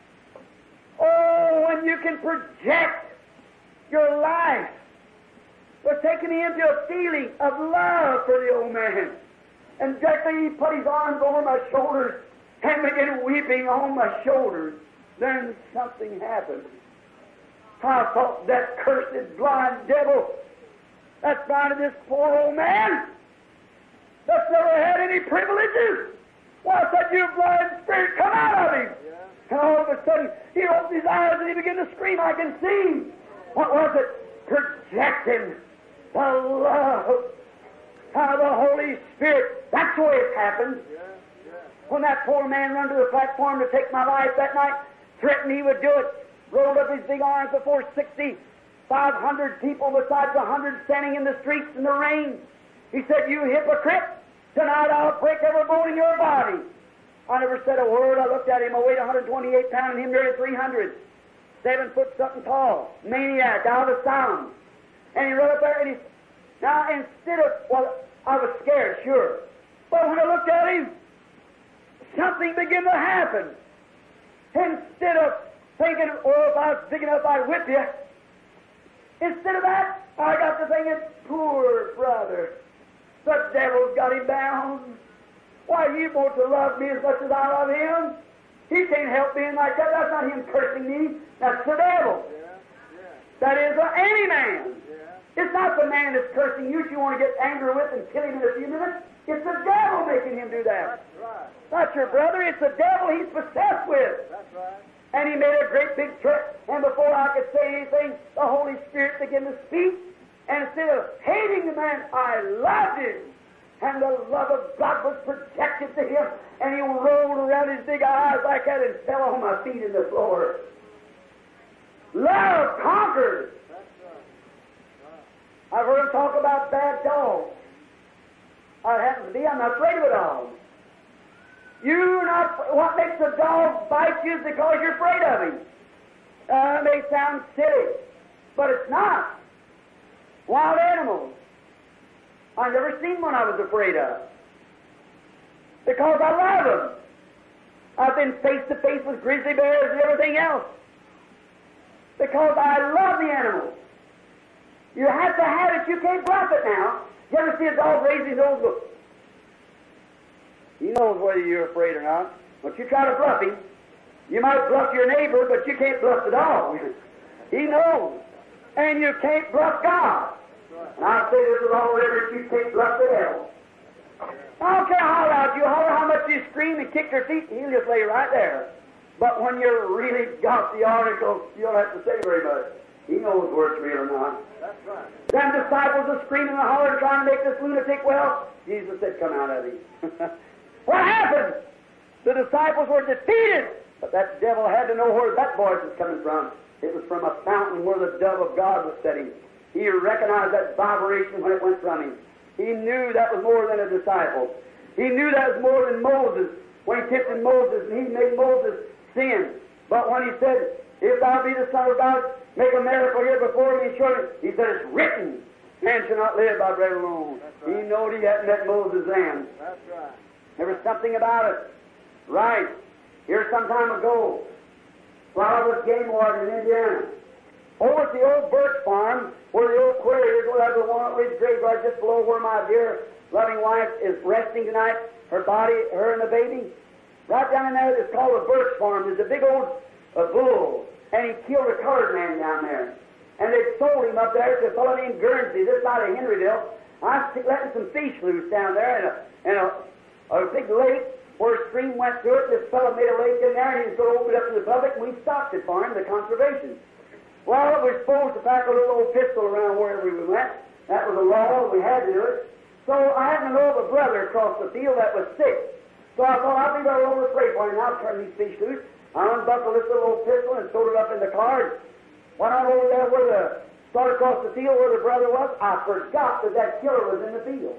Oh, when you can project your life, was taking me into a feeling of love for the old man. And directly he put his arms over my shoulders and began weeping on my shoulders. Then something happened. I thought that cursed blind devil that's blinded this poor old man that's never had any privileges. Why, I said, you blind spirit, come out of him. Yeah. And all of a sudden, he opened his eyes and he began to scream. I can see. What was it? Projecting the love of the Holy Spirit. That's the way it happened. Yeah. Yeah. When that poor man ran to the platform to take my life that night, threatened he would do it, rolled up his big arms before sixty-five hundred people besides a hundred standing in the streets in the rain. He said, you hypocrite, tonight I'll break every bone in your body. I never said a word. I looked at him. I weighed one hundred twenty-eight pounds and him nearly three hundred. Seven foot something tall. Maniac, out of sound. And he rode up there and he... Now, instead of... Well, I was scared, sure. But when I looked at him, something began to happen. Instead of thinking, oh, if I was big enough, I'd whip you. Instead of that, I got to thinking, poor brother, the devil's got him bound. Why, you want to love me as much as I love him? He can't help being like that. That's not him cursing me. That's the devil. Yeah, yeah. That is uh, any man. Yeah. It's not the man that's cursing you that you want to get angry with and kill him in a few minutes. It's the devil making him do that. That's right. Not your brother. It's the devil he's possessed with. That's right. And he made a great big threat, and before I could say anything, the Holy Spirit began to speak, and instead of hating the man, I loved him. And the love of God was projected to him, and he rolled around his big eyes like that and fell on my feet in the floor. Love conquers. I've heard him talk about bad dogs. I happen to be, I'm not afraid of a dog. You're not, what makes a dog bite you is because you're afraid of him. Uh, it may sound silly, but it's not. Wild animals. I've never seen one I was afraid of. Because I love them. I've been face to face with grizzly bears and everything else. Because I love the animals. You have to have it. You can't bluff it now. You ever see a dog raise his nose and go? He knows whether you're afraid or not. But you try to bluff him. You might bluff your neighbor, but you can't bluff the dog. He knows. And you can't bluff God. And I say this with all reverence, you can't bluff the devil. I don't care how loud you holler, how much you scream and kick your feet, he'll just lay right there. But when you're really got the article, you don't have to say very much. He knows whether it's real or not. That's right. Them disciples are screaming and hollering, trying to make this lunatic well. Jesus said, come out of him. What happened? The disciples were defeated. But that devil had to know where that voice was coming from. It was from a fountain where the dove of God was sitting. He recognized that vibration when it went from him. He knew that was more than a disciple. He knew that was more than Moses when he tempted Moses and he made Moses sin. But when he said, if thou be the Son of God, make a miracle here before me and show me, he said, it's written, man shall not live by bread alone. Right. He knowed he hadn't met Moses then. That's right. There was something about it. Right. Here some time ago, while I was game warden in Indiana, over at the old Birch farm, where the old quarry is, where I go on Ridge graveyard, just below where my dear loving wife is resting tonight, her body, her and the baby. Right down in there, it's called the Birch farm. There's a big old uh, bull, and he killed a colored man down there. And they sold him up there to a fellow named Guernsey, this side of Henryville. I was letting some fish loose down there in a, in a, a big lake where a stream went through it. This fellow made a lake in there, and he was going to open it up to the public, and we stocked it for him, the conservation. Well, we were supposed to pack a little old pistol around wherever we went. That was a law, we had to do it. So I happened to know of a brother across the field that was sick. So I thought, I'll be right over to pray for him, and I'll turn these fish loose. I unbuckled this little old pistol and stowed it up in the car. Went on over there where the, started across the field where the brother was. I forgot that that killer was in the field.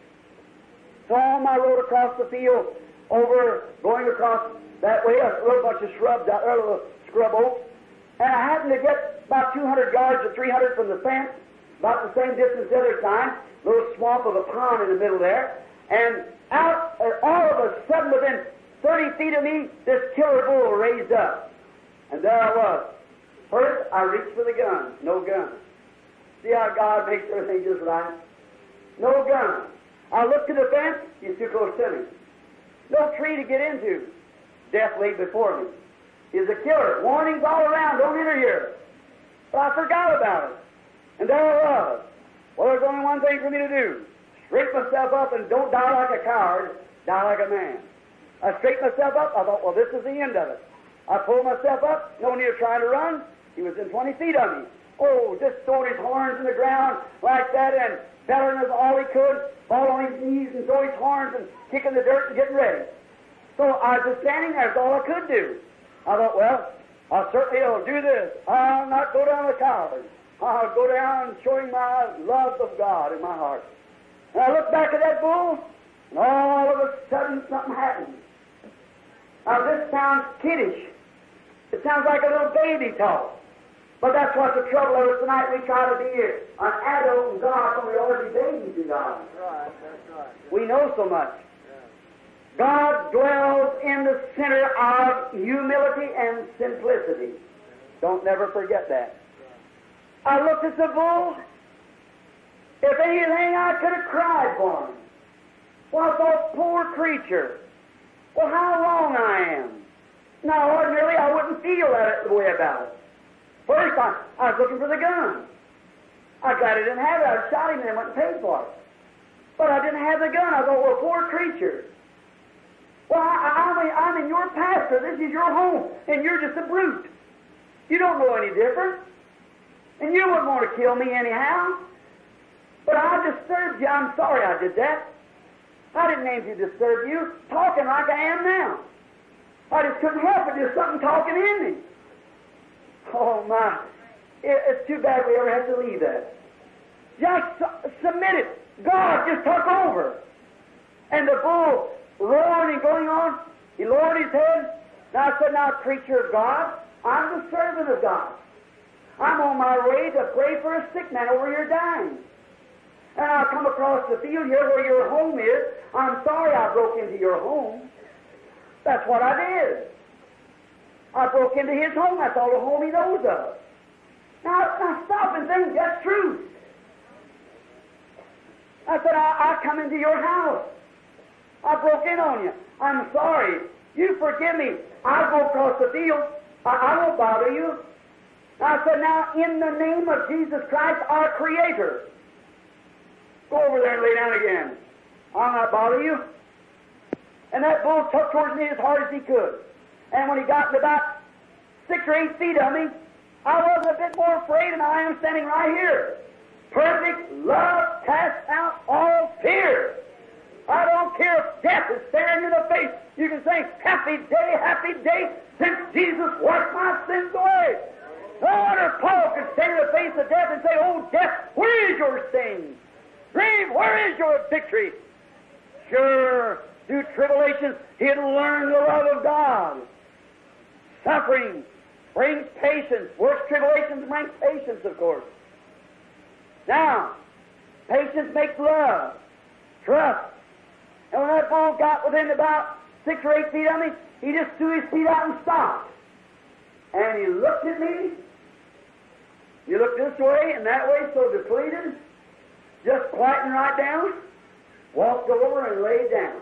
So on my road across the field, over, going across that way, a little bunch of shrubs out there, a little scrub oaks. And I happened to get about two hundred yards or three hundred from the fence, about the same distance the other time, a little swamp of a pond in the middle there. And out, uh, all of a sudden, within thirty feet of me, this killer bull raised up. And there I was. First, I reached for the gun. No gun. See how God makes everything just right? No gun. I looked to the fence. He's too close to me. No tree to get into. Death lay before me. He's a killer. Warnings all around. Don't enter here. But I forgot about it. And there I was. Well, there's only one thing for me to do. Straighten myself up and don't die like a coward. Die like a man. I straightened myself up. I thought, well, this is the end of it. I pulled myself up. No need of trying to run. He was in twenty feet of me. Oh, just throwing his horns in the ground like that and bellowing as all he could, fall on his knees and throw his horns and kicking the dirt and getting ready. So I was just standing there. That's all I could do. I thought, well, I certainly will do this. I'll not go down the coward. I'll go down showing my love of God in my heart. And I looked back at that bull, and all of a sudden something happened. Now this sounds kiddish. It sounds like a little baby talk. But that's what the trouble is tonight. We try to be an adult in God when we ought to be babies in God. That's right, that's right. We know so much. God dwells in the center of humility and simplicity. Don't never forget that. I looked at the bull. If anything, I could have cried for him. Well, I thought, poor creature. Well, how wrong I am. Now, ordinarily, I wouldn't feel that the way about it. First, I, I was looking for the gun. I'm glad I didn't have it. I shot him and went and paid for it. But I didn't have the gun. I thought, well, poor creature. Well, I, I'm, a, I'm in your pasture. This is your home, and you're just a brute. You don't know any different. And you wouldn't want to kill me anyhow. But I disturbed you. I'm sorry I did that. I didn't mean to disturb you, talking like I am now. I just couldn't help it. There's something talking in me. Oh, my. It, it's too bad we ever had to leave that. Just su- submit it. God just took over. And the bull roaring and going on, he lowered his head. Now I said, now, creature of God, I'm the servant of God. I'm on my way to pray for a sick man over here dying. And I come across the field here where your home is. I'm sorry I broke broke into your home. That's what I did. I broke into his home. That's all the home he knows of. Now, now stop and think. That's true. I said, I, I come into your house. I broke in on you. I'm sorry. You forgive me. I'll go across the field. I, I won't bother you. I said, now, in the name of Jesus Christ, our Creator, go over there and lay down again. I'll not bother you. And that bull took towards me as hard as he could. And when he got to about six or eight feet of me, I was a bit more afraid than I am standing right here. Perfect love casts out all fear. I don't care if death is staring you in the face. You can say, happy day, happy day, since Jesus washed my sins away. No wonder Paul could stand in the face of death and say, oh, death, where is your sting? Grave, where is your victory? Sure, through tribulations, he'd learn the love of God. Suffering brings patience. Worse tribulations bring patience, of course. Now, patience makes love, trust. And when that bull got within about six or eight feet of me, he just threw his feet out and stopped. And he looked at me. He looked this way and that way, so depleted, just quieting right down, walked over and laid down.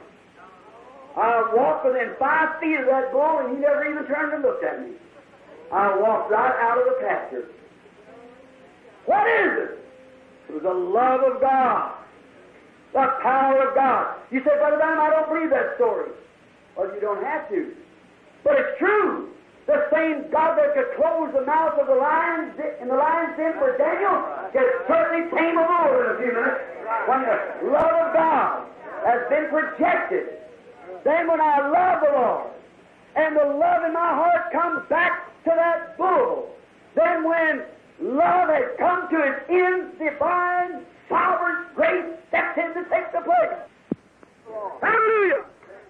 I walked within five feet of that bull, and he never even turned and looked at me. I walked right out of the pasture. What is it? It was the love of God, the power of God. You say, Brother Branham, I don't believe that story. Well, you don't have to. But it's true. The same God that could close the mouth of the lions in the lion's den for Daniel can certainly tame them all in a few minutes. When the love of God has been projected, then when I love the Lord, and the love in my heart comes back to that bull, then when love has come to its end, divine, sovereign grace steps in to take the place. Hallelujah!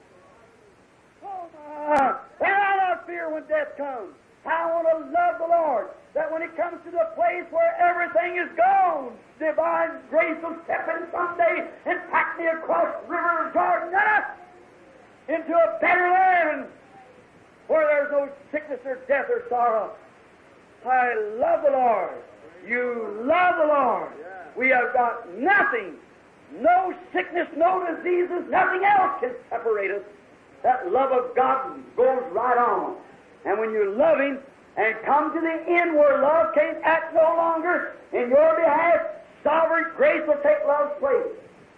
Uh, and I don't fear when death comes. I want to love the Lord, that when it comes to the place where everything is gone, divine grace will step in someday and pack me across the river of Jordan into a better land where there's no sickness or death or sorrow. I love the Lord. You love the Lord. We have got nothing, no sickness, no diseases, nothing else can separate us. That love of God goes right on. And when you love Him and come to the end where love can't act no longer in your behalf, sovereign grace will take love's place.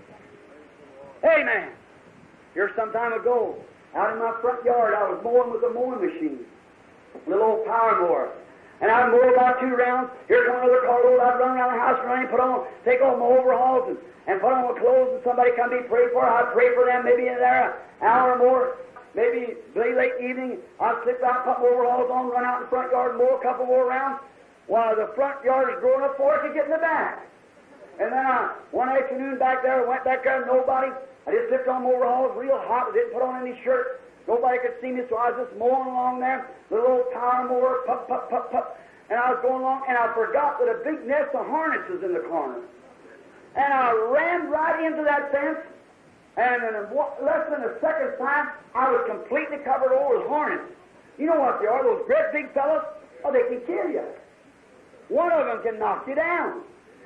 Amen. Here some time ago, out in my front yard, I was mowing with a mowing machine, a little old power mower. And I'd mow about two rounds. Here come another carload. I'd run around the house, run, put on, take off my overalls and, and put on my clothes, and somebody come be prayed for. I'd pray for them maybe in there an hour or more. Maybe late, late evening, I'd slip out, put my overalls on, run out in the front yard, mow a couple more rounds. While the front yard is growing up for us to get in the back. And then I, one afternoon back there, I went back there, nobody. I just slipped on my overalls, real hot. I didn't put on any shirt. Nobody could see me, so I was just mowing along there, little old power mower, pup, pup, pup, pup. And I was going along, and I forgot that a big nest of hornets was in the corner. And I ran right into that fence, and in less than a second's time, I was completely covered over with hornets. You know what they are, those great big fellows? Oh, they can kill you. One of them can knock you down.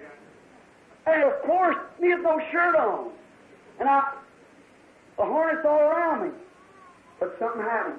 And of course, me with no shirt on. And I, the hornets all around me. But something happened.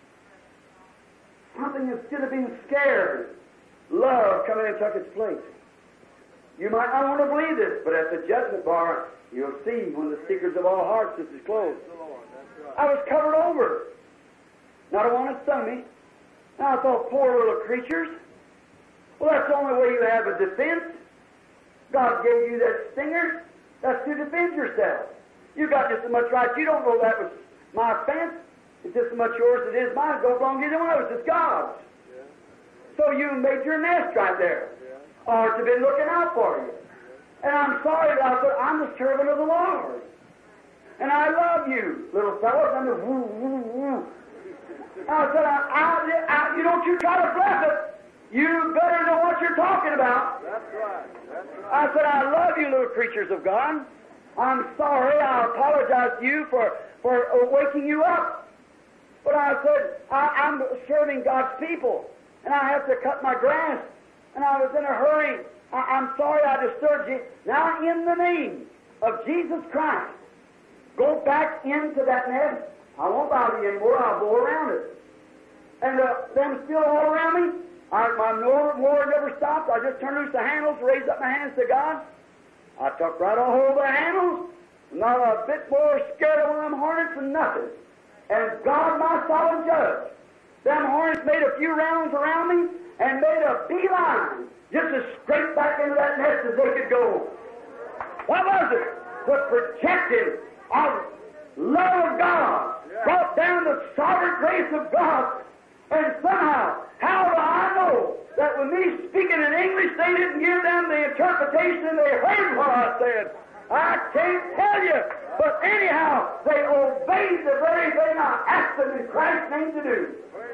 Something instead of being scared, love come in and took its place. You might not want to believe this, but at the judgment bar, you'll see when the secrets of all hearts is disclosed. I was covered over. Not a one that stung me. Now I thought, poor little creatures. Well, that's the only way you have a defense. God gave you that stinger. That's to defend yourself. You got just as much right. You don't know that was my offense. It's just as much yours as it is mine. It don't belong to either one of us. It's God's. Yeah. So you made your nest right there. Yeah. Or to been looking out for you. And I'm sorry that I thought I'm the servant of the Lord. And I love you, little fellows. I'm just woo, woo, woo. I said, I, I, I, you don't you try to bluff it. You better know what you're talking about. That's right. That's right. I said, I love you, little creatures of God. I'm sorry. I apologize to you for, for uh, waking you up. But I said, I, I'm serving God's people, and I have to cut my grass, and I was in a hurry. I, I'm sorry I disturbed you. Now, in the name of Jesus Christ, go back into that nest. I won't bother you anymore. I'll go around it. And uh, them still all around me, I, my mower never stopped. I just turned loose the handles, raised up my hands to God. I took right a hold of the handles, not a bit more scared of one of them hornets than nothing. And God, my solemn judge, them hornets made a few rounds around me and made a beeline just as straight back into that nest as they could go. What was it? The projected of love of God brought down the sovereign grace of God. And somehow, how do I know that with me speaking in English, they didn't give them the interpretation and they heard what I said? I can't tell you. But anyhow, they obeyed the very thing I asked them in Christ's name to do.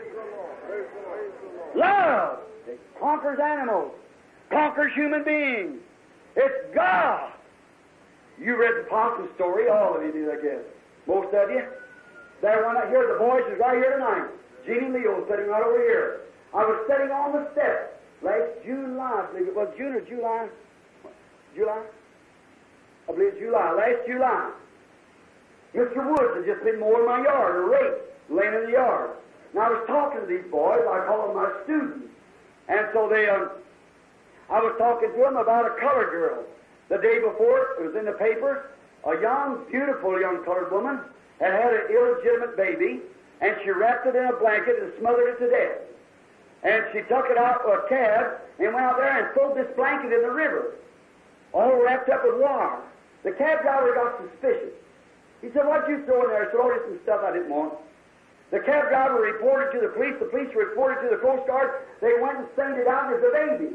Love. It conquers animals, conquers human beings. It's God. You read the Possum story, all of you did, I guess. Most of you. There, one here, the boys is right here tonight. Jeannie Leo sitting right over here. I was sitting on the steps last July, I believe it was June or July? July? I believe July, last July. Mister Woods had just been mowing my yard, or rake, laying in the yard. And I was talking to these boys, I call them my students. And so they, um, I was talking to them about a colored girl. The day before, it was in the paper, a young, beautiful young colored woman had had an illegitimate baby, and she wrapped it in a blanket and smothered it to death. And she took it out of a cab and went out there and threw this blanket in the river, all wrapped up with wire. The cab driver got suspicious. He said, "What'd you throw in there?" I said, "Oh, there's some stuff I didn't want." The cab driver reported to the police. The police reported to the Coast Guard. They went and stained it out as a baby.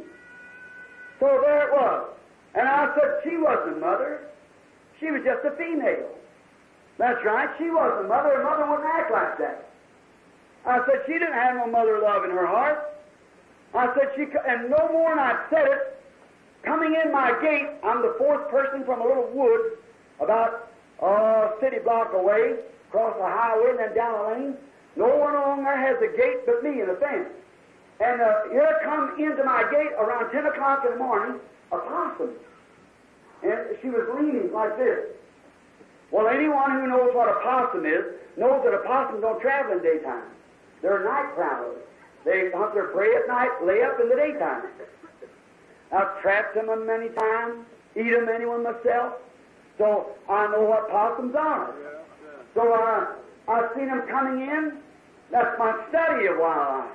So there it was. And I said, she wasn't a mother. She was just a female. That's right. She wasn't a mother. Her mother wouldn't act like that. I said, she didn't have no mother love in her heart. I said, she, and no more than I said it, coming in my gate, I'm the fourth person from a little wood about a city block away, across the highway and then down a lane. No one along there has a gate but me and a fence. And uh, here come into my gate around ten o'clock in the morning, a possum. And she was leaning like this. Well, anyone who knows what a possum is knows that a possum don't travel in daytime. They're night prowlers. They hunt their prey at night, lay up in the daytime. I've trapped them many times, eat them anyone myself, so I know what possums are. So uh, I've seen them coming in. That's my study of wildlife.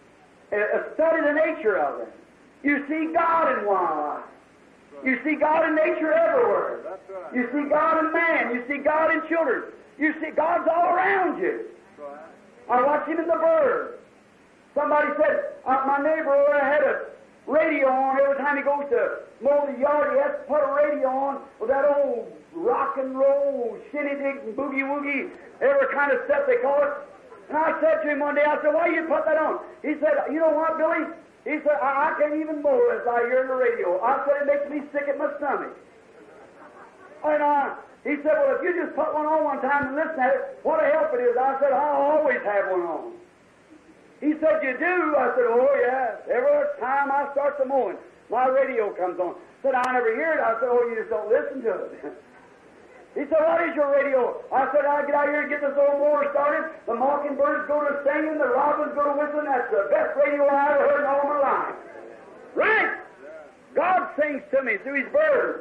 A study the nature of it. You see God in wildlife. You see God in nature everywhere. Right. You see God in man. You see God in children. You see God's all around you. Right. I watch Him in the birds. Somebody said, uh, my neighbor over there had a radio on. Every time he goes to mow the yard, he has to put a radio on with that old rock and roll, shinny-dig and boogie-woogie, every kind of stuff they call it. And I said to him one day, I said, why do you put that on? He said, you know what, Billy? He said, I, I can't even mow as I hear the radio. I said, it makes me sick at my stomach. And uh, he said, well, if you just put one on one time and listen at it, what a help it is. I said, I'll always have one on. He said, you do? I said, oh, yeah. Every time I start the mowing, my radio comes on. I said, I never hear it. I said, oh, you just don't listen to it. He said, what is your radio? I said, I get out here and get this old mower started. The mockingbirds go to singing, the robins go to whistling. That's the best radio I ever heard in all my life. Right? God sings to me through His birds.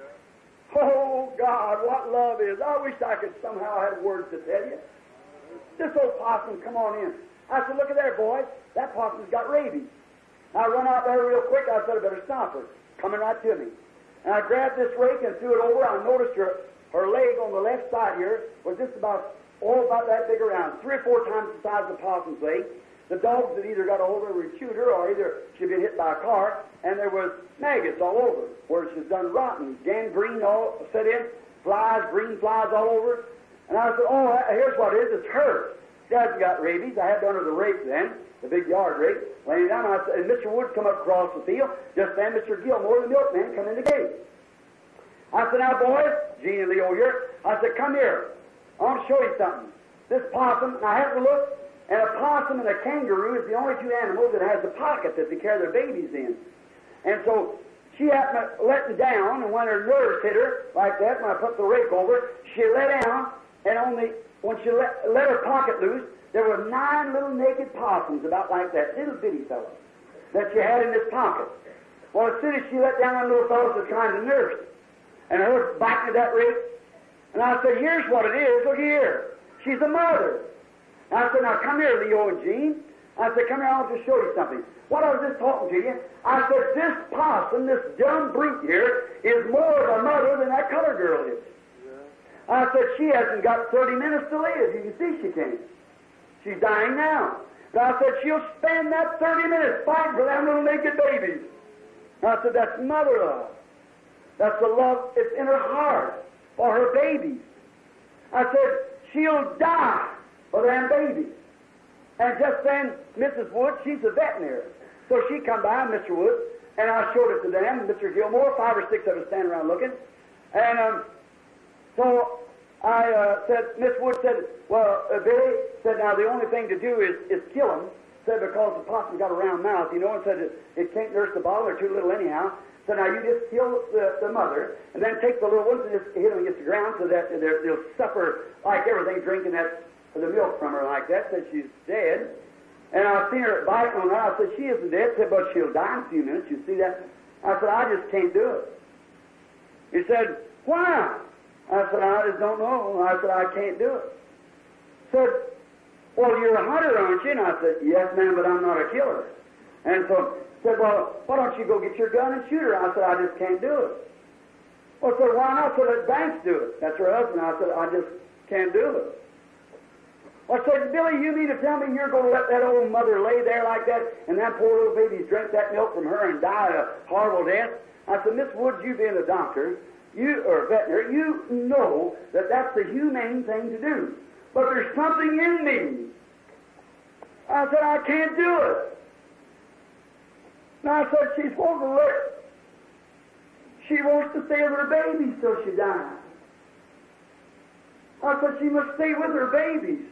Oh, God, what love is. I wish I could somehow have words to tell you. This old possum, come on in. I said, look at there, boy. That possum's got rabies. I run out there real quick. I said, I better stop her. Coming right to me. And I grabbed this rake and threw it over. I noticed her. Her leg on the left side here was just about, all about that big around, three or four times the size of the possum's leg. The dogs had either got a hold of her and chewed her, or either she'd been hit by a car, and there was maggots all over, where she's done rotten, gangrene all set in, flies, green flies all over. And I said, oh, here's what it is, it's her. She hasn't got rabies. I had to under the rake then, the big yard rake, laying down, and, I said, and Mister Woods come up across the field. Just then Mister Gilmore, the milkman, come in the gate. I said, now, boys, Gene and Leo here, I said, come here. I want to show you something. This possum, and I have to look, and a possum and a kangaroo is the only two animals that has a pocket that they carry their babies in. And so she happened to let them down, and when her nerves hit her like that, when I put the rake over, she let down, and only when she let, let her pocket loose, there were nine little naked possums about like that, little bitty fellows, that she had in this pocket. Well, as soon as she let down, them little fellows were trying to nurse her. And her back to that rake. And I said, here's what it is. Look here. She's a mother. And I said, now come here, Leo and Jean. I said, come here, I want to show you something. What I was just talking to you, I said, this possum, this dumb brute here, is more of a mother than that colored girl is. Yeah. I said, she hasn't got thirty minutes to live. You can see she can't. She's dying now. But I said, she'll spend that thirty minutes fighting for them little naked babies. And I said, that's mother love. That's the love that's in her heart for her babies. I said, she'll die for them babies. And just then, Missus Wood, she's a veterinary. So she come by, Mister Wood, and I showed it to them, Mister Gilmore, five or six of us standing around looking. And um, so I uh, said, Miss Wood said, well, uh, Billy said, now the only thing to do is, is kill them. Said, because the possum got a round mouth, you know, and said it, it can't nurse the bottle, they're too little anyhow. So now you just kill the, the mother, and then take the little ones and just hit them against the ground so that they'll suffer like everything, drinking that the milk from her like that, said she's dead. And I've seen her biting on that. I said, she isn't dead. Said, but she'll die in a few minutes. You see that? I said, I just can't do it. He said, why? I said, I just don't know. I said, I can't do it. Said, well, you're a hunter, aren't you? And I said, yes, ma'am, but I'm not a killer. And so said, well, why don't you go get your gun and shoot her? I said, I just can't do it. Well, said, why not? So let Banks do it. That's her husband. I said, I just can't do it. I said, Billy, you mean to tell me you're going to let that old mother lay there like that and that poor little babies drink that milk from her and die a horrible death? I said, Miss Woods, you being a doctor, you or a veterinary, you know that that's the humane thing to do. But there's something in me. I said, I can't do it. And I said, she's supposed to let, she wants to stay with her babies till she dies. I said, she must stay with her babies.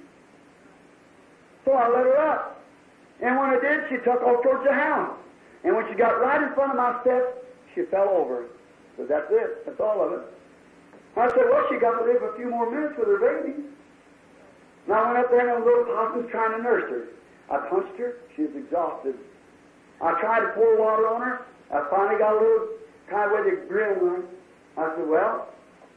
So I let her up. And when I did, she took off towards the house. And when she got right in front of my steps, she fell over. So that's it. That's all of it. I said, well, she got to live a few more minutes with her baby. And I went up there and a little possum was trying to nurse her. I punched her. She was exhausted. I tried to pour water on her. I finally got a little kind of with a grin on her. I said, well,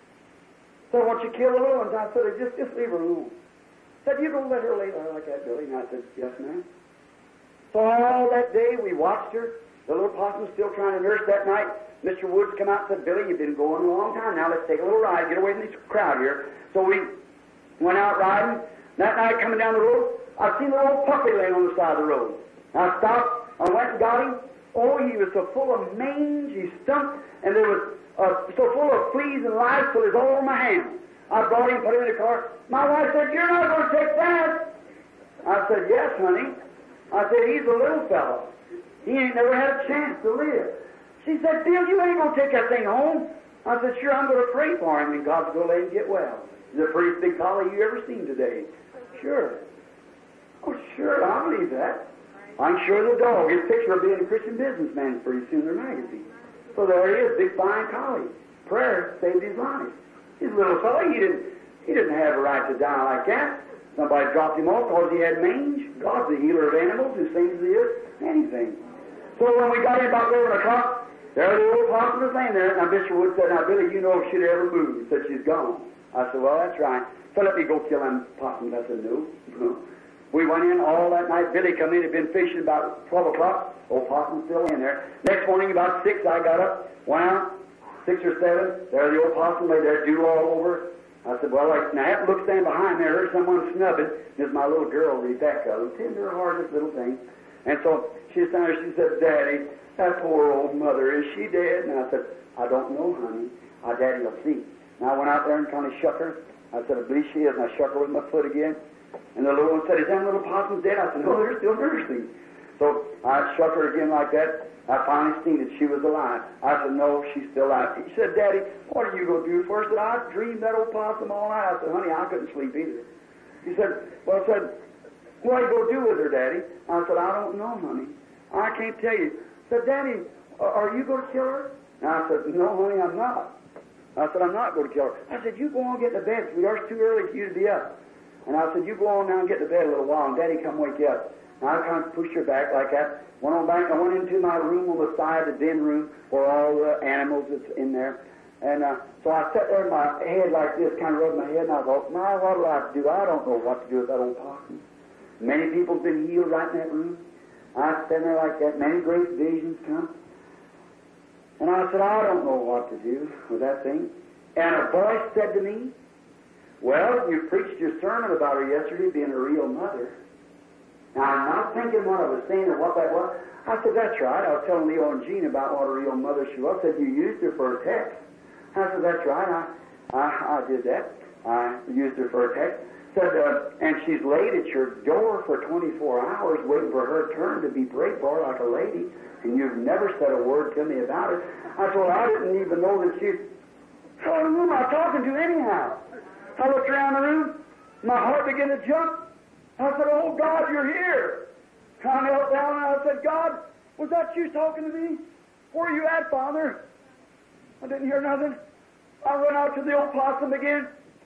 so I want you to kill the little ones. I said, just, just leave her alone. Said, you going to let her lay there like that, Billy? And I said, yes, ma'am. So all that day we watched her. The little possum was still trying to nurse that night. Mister Woods come out and said, Billy, you've been going a long time now. Let's take a little ride. Get away from this crowd here. So we went out riding. That night coming down the road, I seen a little puppy laying on the side of the road. I stopped. I went and got him. Oh, he was so full of mange. He stunk. And there was uh, so full of fleas and lice till it was all over my hand. I brought him, put him in the car. My wife said, you're not going to take that. I said, yes, honey. I said, he's a little fellow. He ain't never had a chance to live. She said, Bill, you ain't going to take that thing home. I said, sure, I'm going to pray for him, and God's going to let him get well. He's the prettiest big collie you ever seen today. Sure. Oh, sure, I believe that. I'm sure the dog, his picture will be in a Christian Businessman pretty soon in their magazine. So there he is, big fine collie. Prayer saved his life. His little fellow, he didn't, he didn't have a right to die like that. Somebody dropped him off because he had mange. God's the healer of animals who sings the earth, anything. So when we got in about eleven o'clock, there the old possum was laying there. Now Mister Wood said, now Billy, you know if she'd ever moved. He said, she's gone. I said, well, that's right. So let me go kill them possums. I said, no. no. We went in all that night. Billy come in, had been fishing about twelve o'clock. Old possum's still in there. Next morning about six, I got up, went out, six or seven. There the old possum lay there, dew all over. I said, well, I, now I have to look stand behind there, heard someone snubbing. There's my little girl, Rebecca, a tender-hearted little thing. And so she's down there, she said, Daddy, that poor old mother, is she dead? And I said, I don't know, honey. Our Daddy will see. And I went out there and kind of shook her. I said, I believe she is. And I shook her with my foot again. And the little one said, is that little possum dead? I said, no, they're still nursing. So So I shook her again like that. I finally seen that she was alive. I said, no, she's still alive. He said, Daddy, what are you going to do for her? I said, I dreamed that old possum all night. I said, honey, I couldn't sleep either. He said, well, I said, what are you going to do with her, Daddy? I said, I don't know, honey. I can't tell you. I said, Daddy, are you going to kill her? And I said, no, honey, I'm not. I said, I'm not going to kill her. I said, you go on and get in the bed, sweetheart. It's too early for you to be up. And I said, you go on now and get to bed a little while, and Daddy come wake you up. And I kind of pushed her back like that. Went on back. I went into my room on the side, the den room, where all the animals that's in there. And uh, so I sat there in my head like this, kind of rubbed my head, and I thought, my, what do I do? I don't know what to do with that old possum. Many people have been healed right in that room. I stand there like that. Many great visions come. And I said, I don't know what to do with that thing. And a voice said to me, well, you preached your sermon about her yesterday being a real mother. Now, I'm not thinking what I was saying or what that was. I said, that's right. I was telling Leo and Jean about what a real mother she was. I said, you used her for a text. I said, that's right. I I, I did that. I used her for a text. Said, uh, and she's laid at your door for twenty-four hours waiting for her turn to be prayed for like a lady, and you've never said a word to me about it. I said, well, I didn't even know that she... So who am I talking to anyhow? I looked around the room. My heart began to jump. I said, oh, God, you're here. I knelt down and I said, God, was that you talking to me? Where are you at, Father? I didn't hear nothing. I went out to the old possum again.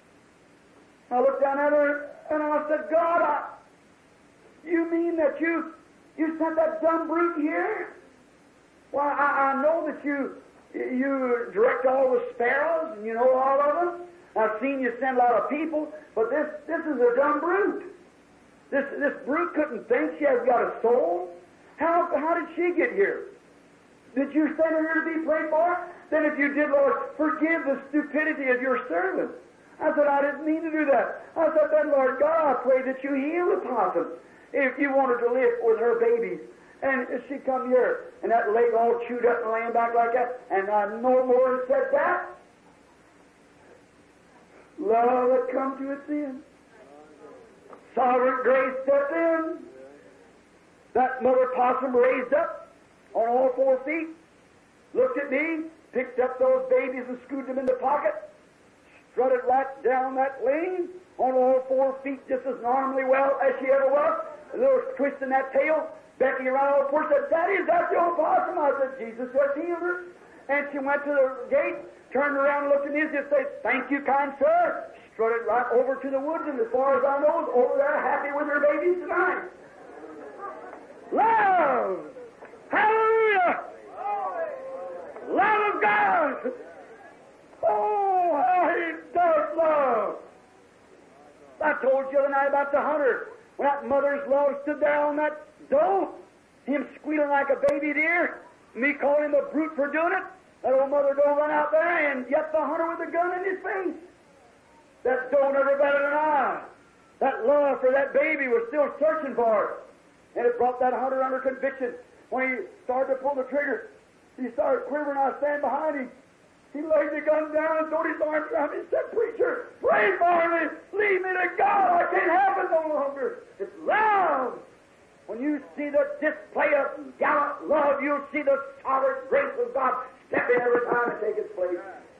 I looked down at her and I said, God, I, you mean that you you sent that dumb brute here? Well, I, I know that you you direct all the sparrows and you know all of them. I've seen you send a lot of people, but this this is a dumb brute. This this brute couldn't think. She has got a soul. How how did she get here? Did you send her here to be prayed for? Then if you did, Lord, forgive the stupidity of your servant. I said, I didn't mean to do that. I said, then, Lord God, I pray that you heal the possum if you wanted to live with her babies. And she come here, and that leg all chewed up and laying back like that, and I no more said that. Love had come to its end. Sovereign grace stepped in. That mother possum raised up on all four feet, looked at me, picked up those babies and screwed them in the pocket, strutted right down that lane on all four feet just as normally well as she ever was, a little twist in that tail, beckoning around the porch, said, Daddy, is that the old possum? I said, Jesus just healed her. And she went to the gate, turned around and looked at me and just said, thank you, kind sir. Strutted right over to the woods, and as far as I know, is over there happy with her babies tonight. Love! Hallelujah! Love of God! Oh, how He does love! I told you the other night about the hunter. When that mother's love stood there on that doe, him squealing like a baby deer, me calling him a brute for doing it, that old mother doe run out there, and yet the hunter with a gun in his face. That doe never batted an eye. That love for that baby was still searching for it. And it brought that hunter under conviction. When he started to pull the trigger, he started quivering. I stand behind him. He laid the gun down and throwed his arms around me and said, Preacher, pray for me. Leave me to God. I can't have it no longer. It's love. When you see the display of gallant love, you'll see the sovereign grace of God step in every time and take its place.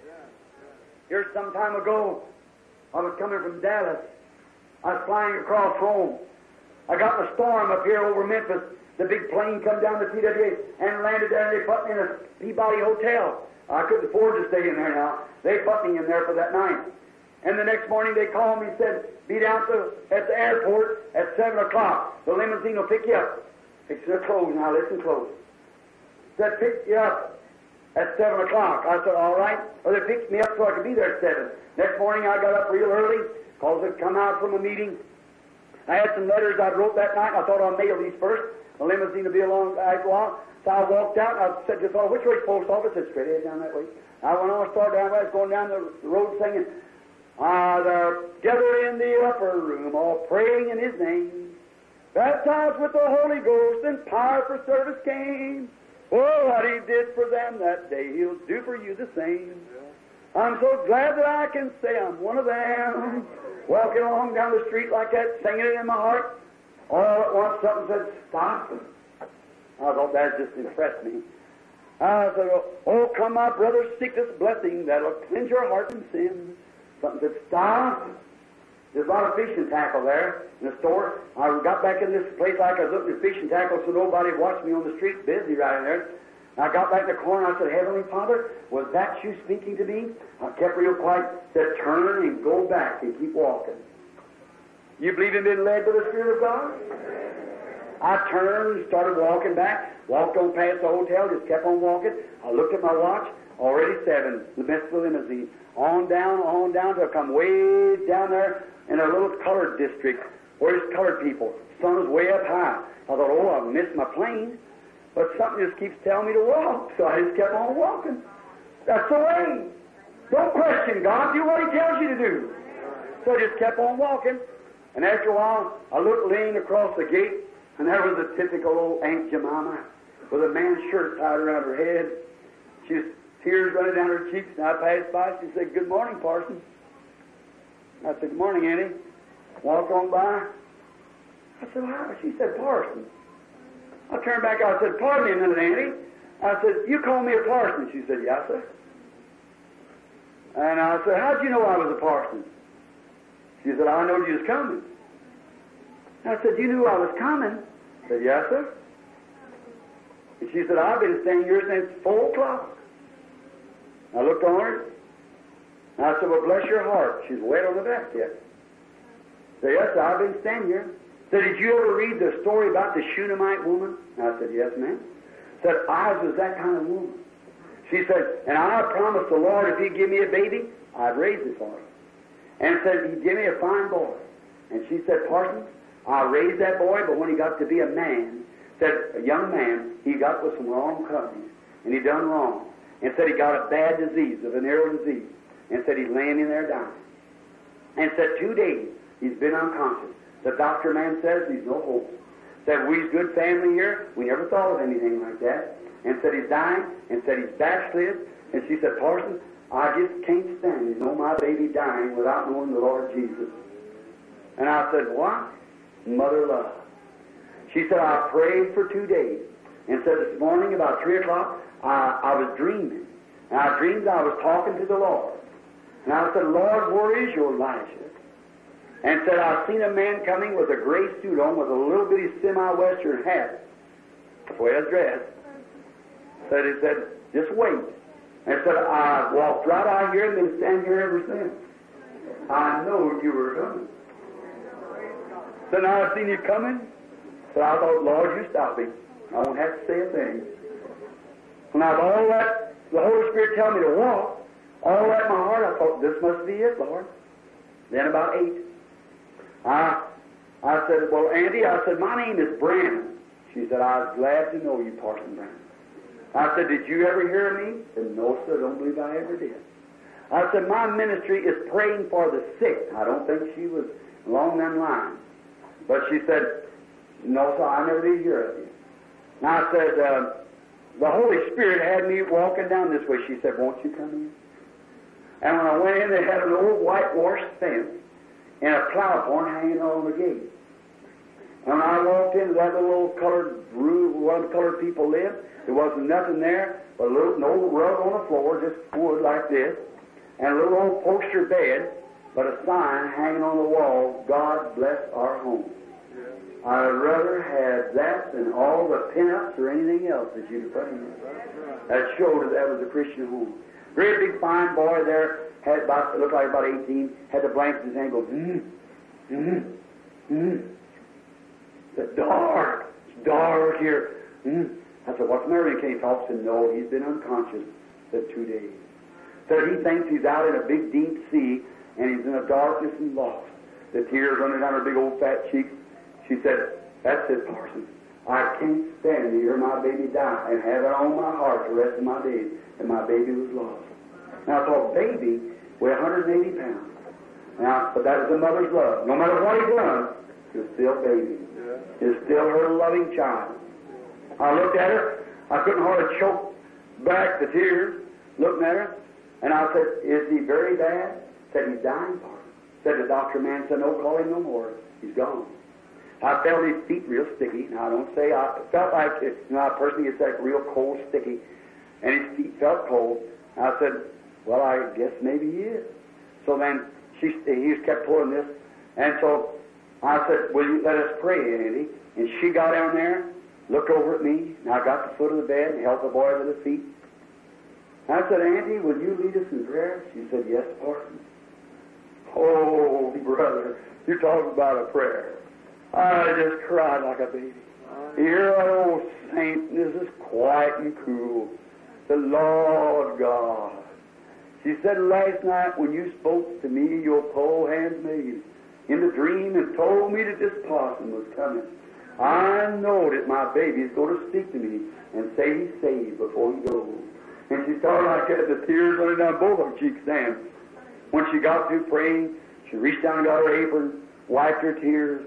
Here some time ago, I was coming from Dallas. I was flying across home. I got in a storm up here over Memphis. The big plane come down to T W A and landed there, and they put me in a Peabody hotel. I couldn't afford to stay in there now. They put me in there for that night. And the next morning they called me and said, be down to, at the airport at seven o'clock. The limousine will pick you up. Fixing to close now. Listen close. Said, pick you up at seven o'clock. I said, all right. Well, they picked me up so I could be there at seven. Next morning I got up real early because I'd come out from a meeting. I had some letters I wrote that night. I thought I'd mail these first. The limousine will be along right along. So I walked out and I said to the fellow, which way's post office? I said, straight ahead down that way. I went on and started down there. I was going down the road singing, Ah, they're gathered in the upper room, all praying in His name. Baptized with the Holy Ghost and power for service came. Oh, what He did for them that day, He'll do for you the same. I'm so glad that I can say I'm one of them. Walking along down the street like that, singing it in my heart. All at once something said, stop. I thought that just impressed me. I said, oh, come, my brother, seek this blessing that'll cleanse your heart from sin. Something said, stop. There's a lot of fishing tackle there in the store. I got back in this place like I was looking at fishing tackle so nobody watched me on the street, busy right in there. I got back in the corner and I said, Heavenly Father, was that you speaking to me? I kept real quiet, said, turn and go back and keep walking. You believe in being led by the Spirit of God? I turned and started walking back, walked on past the hotel, just kept on walking. I looked at my watch, already seven, the best of the limousine. On down, on down, till I come way down there in a little colored district where there's colored people. Sun was way up high. I thought, oh, I've missed my plane. But something just keeps telling me to walk, so I just kept on walking. That's the way. Don't question God. Do what He tells you to do. So I just kept on walking. And after a while, I looked leaning across the gate, and there was a typical old Aunt Jemima with a man's shirt tied around her head. She was tears running down her cheeks, and I passed by. She said, good morning, Parson. I said, good morning, Auntie. Walked on by. I said, wow. She said, Parson. I turned back. I said, pardon me a minute, Auntie. I said, you call me a parson? She said, yes, sir. And I said, how'd you know I was a parson? She said, I knowed you was coming. I said, you knew I was coming? I said, yes, sir. And she said, I've been staying here since four o'clock. I looked on her, and I said, well, bless your heart. She's wet on the back yet. I said, yes, sir, I've been standing here. I said, did you ever read the story about the Shunammite woman? I said, yes, ma'am. I said, I was that kind of woman. She said, and I promised the Lord if He'd give me a baby, I'd raise it for Him. And said, He'd give me a fine boy. And she said, Parson, I raised that boy, but when he got to be a man, said, a young man, he got with some wrong companies, and he done wrong. And said he got a bad disease, a venereal disease. And said he's laying in there dying. And said two days he's been unconscious. The doctor man says he's no hope. Said we's good family here. We never thought of anything like that. And said he's dying. And said he's backslid. And she said, Parson, I just can't stand it. Know my baby dying without knowing the Lord Jesus. And I said, what? Mother love. She said, I prayed for two days. And said this morning about three o'clock, I, I was dreaming. And I dreamed I was talking to the Lord. And I said, Lord, where is your Elijah? And said, I've seen a man coming with a gray suit on with a little bitty semi-western hat. That's the way I was dressed. Said, he said, just wait. And said, I walked right out here and been standing here ever since. I know you were coming. So now I've seen you coming. So I thought, Lord, you stop me. I won't have to say a thing. When I all that, the Holy Spirit tell me to walk, all that in my heart, I thought, this must be it, Lord. Then about eight, I, I said, well, Auntie, I said, my name is Brandon. She said, I was glad to know you, Parson Brandon. I said, did you ever hear me? She said, no, sir, I don't believe I ever did. I said, my ministry is praying for the sick. I don't think she was along them lines. But she said, no, sir, I never did hear of you. And I said, uh, the Holy Spirit had me walking down this way. She said, won't you come in? And when I went in, they had an old whitewashed fence and a plow horn hanging on the gate. And when I walked into that little colored room where the colored people lived, there wasn't nothing there but a little, an old rug on the floor, just wood like this, and a little old poster bed, but a sign hanging on the wall, God bless our home. Yeah. I'd rather have that than all the pin-ups or anything else that you'd put in there. That showed that that was a Christian home. Great big fine boy there, had about, looked like about eighteen, had the blanket in his hand, goes, mm, mm, mm. It's dark, it's dark here. Mm. I said, what's the matter? He came talk. Said, no, he's been unconscious. Said, two days. Said, he thinks he's out in a big, deep sea, and he's in a darkness and lost. The tears running down her big old fat cheeks. She said, that's it, Parson. I can't stand to hear my baby die and have it on my heart the rest of my days. And my baby was lost. Now, I thought, baby weighed one hundred eighty pounds. Now, but that was a mother's love. No matter what he done, he was still baby. He was still her loving child. I looked at her. I couldn't hardly choke back the tears, looking at her. And I said, is he very bad? Said, he's dying, Parson. Said the doctor man said, no, call him no more. He's gone. I felt his feet real sticky. Now, I don't say I felt like it. You know, a person gets that real cold, sticky, and his feet felt cold. I said, well, I guess maybe he is. So then she, he just kept pulling this, and so I said, will you let us pray, Andy? And she got down there, looked over at me, and I got the foot of the bed and held the boy with his feet. I said, Auntie, will you lead us in prayer? She said, yes, Parson. Oh, brother, you're talking about a prayer. I just cried like a baby. Here, an old saint, this is quiet and cool. The Lord God. She said, last night when you spoke to me, your poor handmaid, in the dream and told me that this parson was coming, I know that my baby is going to speak to me and say he's saved before he goes. And she started like that, the tears running down both of her cheeks then. When she got through praying, she reached down and got her apron, wiped her tears.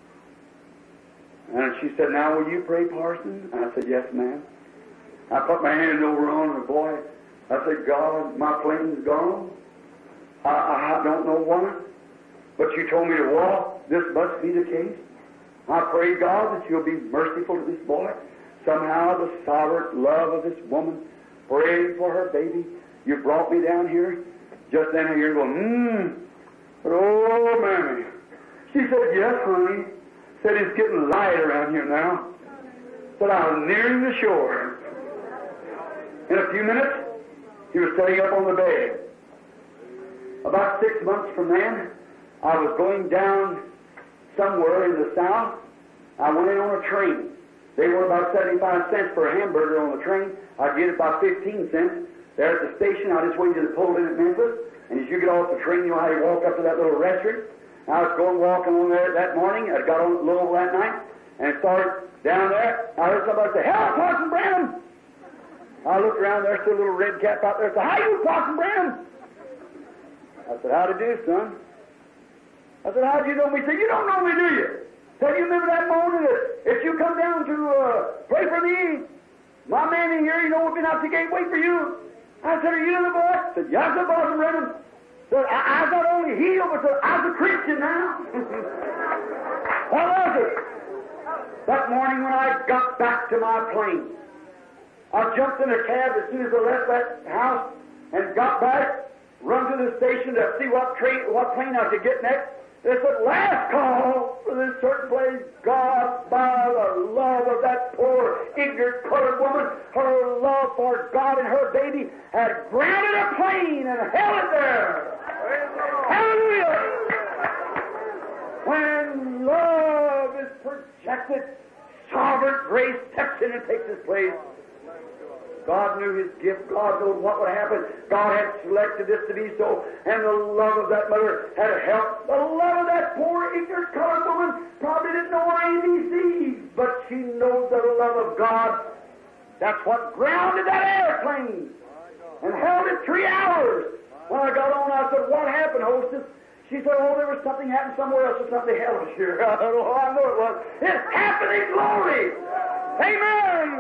And she said, now will you pray, Parson? And I said, yes, ma'am. I put my hand over on the boy. I said, God, my plane's gone. I, I don't know why, but you told me to walk. This must be the case. I pray, God, that you'll be merciful to this boy. Somehow the sovereign love of this woman, praying for her baby. You brought me down here. Just then you're going, mmm. But oh, Mammy. She said, yes, honey. Said it's getting light around here now. Said I was nearing the shore. In a few minutes, he was sitting up on the bed. About six months from then, I was going down somewhere in the south. I went in on a train. They were about seventy-five cents for a hamburger on the train. I'd get it about fifteen cents. There at the station, I just waited to pull in at Memphis. And as you get off the train, you know how you walk up to that little restaurant. I was going walking on there that morning. I got on a little that night and started down there. I heard somebody say, hello, Parson Branham. I looked around there, still a little red cap out there. I said, how you, Parson Branham? I said, how to do, son? I said, how do you know me? He said, you don't know me, do you? Said, you remember that morning that if you come down to uh, pray for me, my man in here, you know, we've been out the gate waiting for you. I said, are you the boy? I said, yes, sir, Parson Branham. Said, I, I not only healed, but said, I'm a Christian now. What was it? That morning when I got back to my plane, I jumped in a cab as soon as I left that house and got back, run to the station to see what train, what plane I could get next. They said, last call for this certain place. God, by the love of that poor, ignorant colored woman, her love for God and her baby had grounded a plane and held it there. Hallelujah! When love is projected, sovereign grace steps in and takes its place. God knew His gift. God knew what would happen. God had selected this to be so, and the love of that mother had helped. The love of that poor, ignorant colored woman probably didn't know her A B Cs, but she knows the love of God. That's what grounded that airplane and held it three hours. When I got on, I said, what happened, hostess? She said, oh, there was something happened somewhere else or something hellish here. I said, oh, I know it was. It's happening glory. Amen.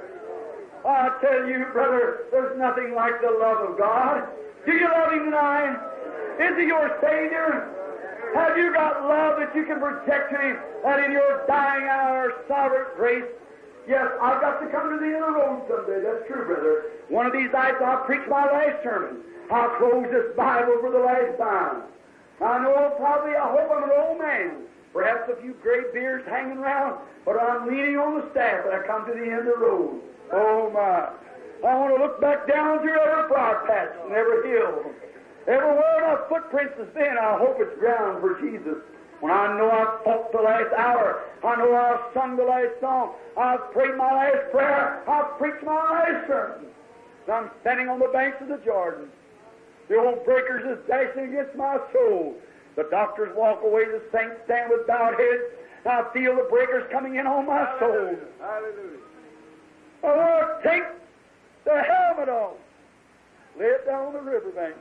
I tell you, brother, there's nothing like the love of God. Do you love Him tonight? Is He your Savior? Have you got love that you can project to Him, that in your dying hour, sovereign grace? Yes, I've got to come to the end of the road someday. That's true, brother. One of these nights I'll preach my last sermon. I'll close this Bible for the last time. I know probably, I hope I'm an old man. Perhaps a few gray beards hanging around, but I'm leaning on the staff when I come to the end of the road. Oh, my. I want to look back down through every flower patch and every hill. Everywhere my footprints has been, I hope it's ground for Jesus. When I know I've fought the last hour, I know I've sung the last song, I've prayed my last prayer, I've preached my last sermon. And I'm standing on the banks of the Jordan. The old breakers is dashing against my soul. The doctors walk away, the saints stand with bowed heads, and I feel the breakers coming in on my soul. Hallelujah. I want to take the helmet off, lay it down on the riverbank.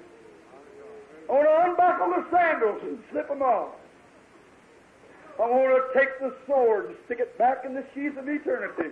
I want to unbuckle the sandals and slip them off. I want to take the sword and stick it back in the sheath of eternity.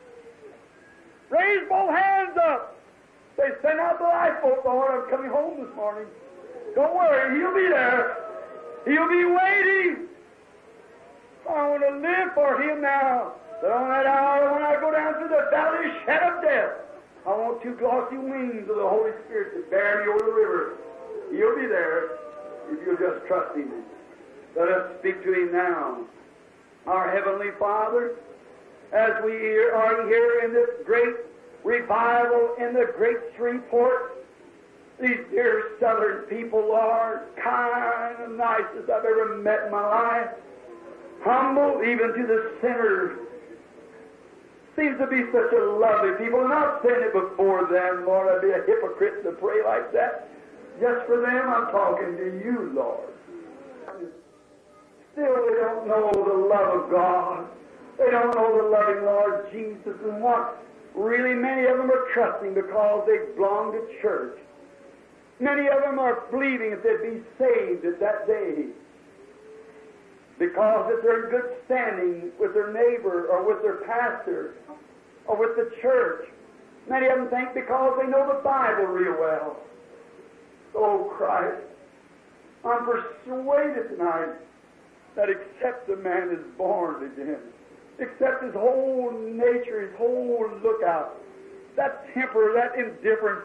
Raise both hands up. Say, send out the lifeboat, Lord. I'm coming home this morning. Don't worry, He'll be there. He'll be waiting. I want to for Him now, that on that hour when I go down through the valley of shadow of death, I want two glossy wings of the Holy Spirit to bear me over the river. He'll be there if you'll just trust Him. Let us speak to Him now. Our Heavenly Father, as we are here in this great revival in the great Shreveport, these dear Southern people, Lord, kind and nicest I've ever met in my life, humble even to the sinners. Seems to be such a lovely people, and I've said it before them, Lord, I'd be a hypocrite to pray like that. Just for them, I'm talking to you, Lord. Still, they don't know the love of God. They don't know the loving Lord Jesus, and what really many of them are trusting because they belong to church. Many of them are believing that they'd be saved at that day because if they're in good standing with their neighbor or with their pastor or with the church. Many of them think because they know the Bible real well. Oh, Christ, I'm persuaded tonight that except the man is born again, except his whole nature, his whole lookout, that temper, that indifference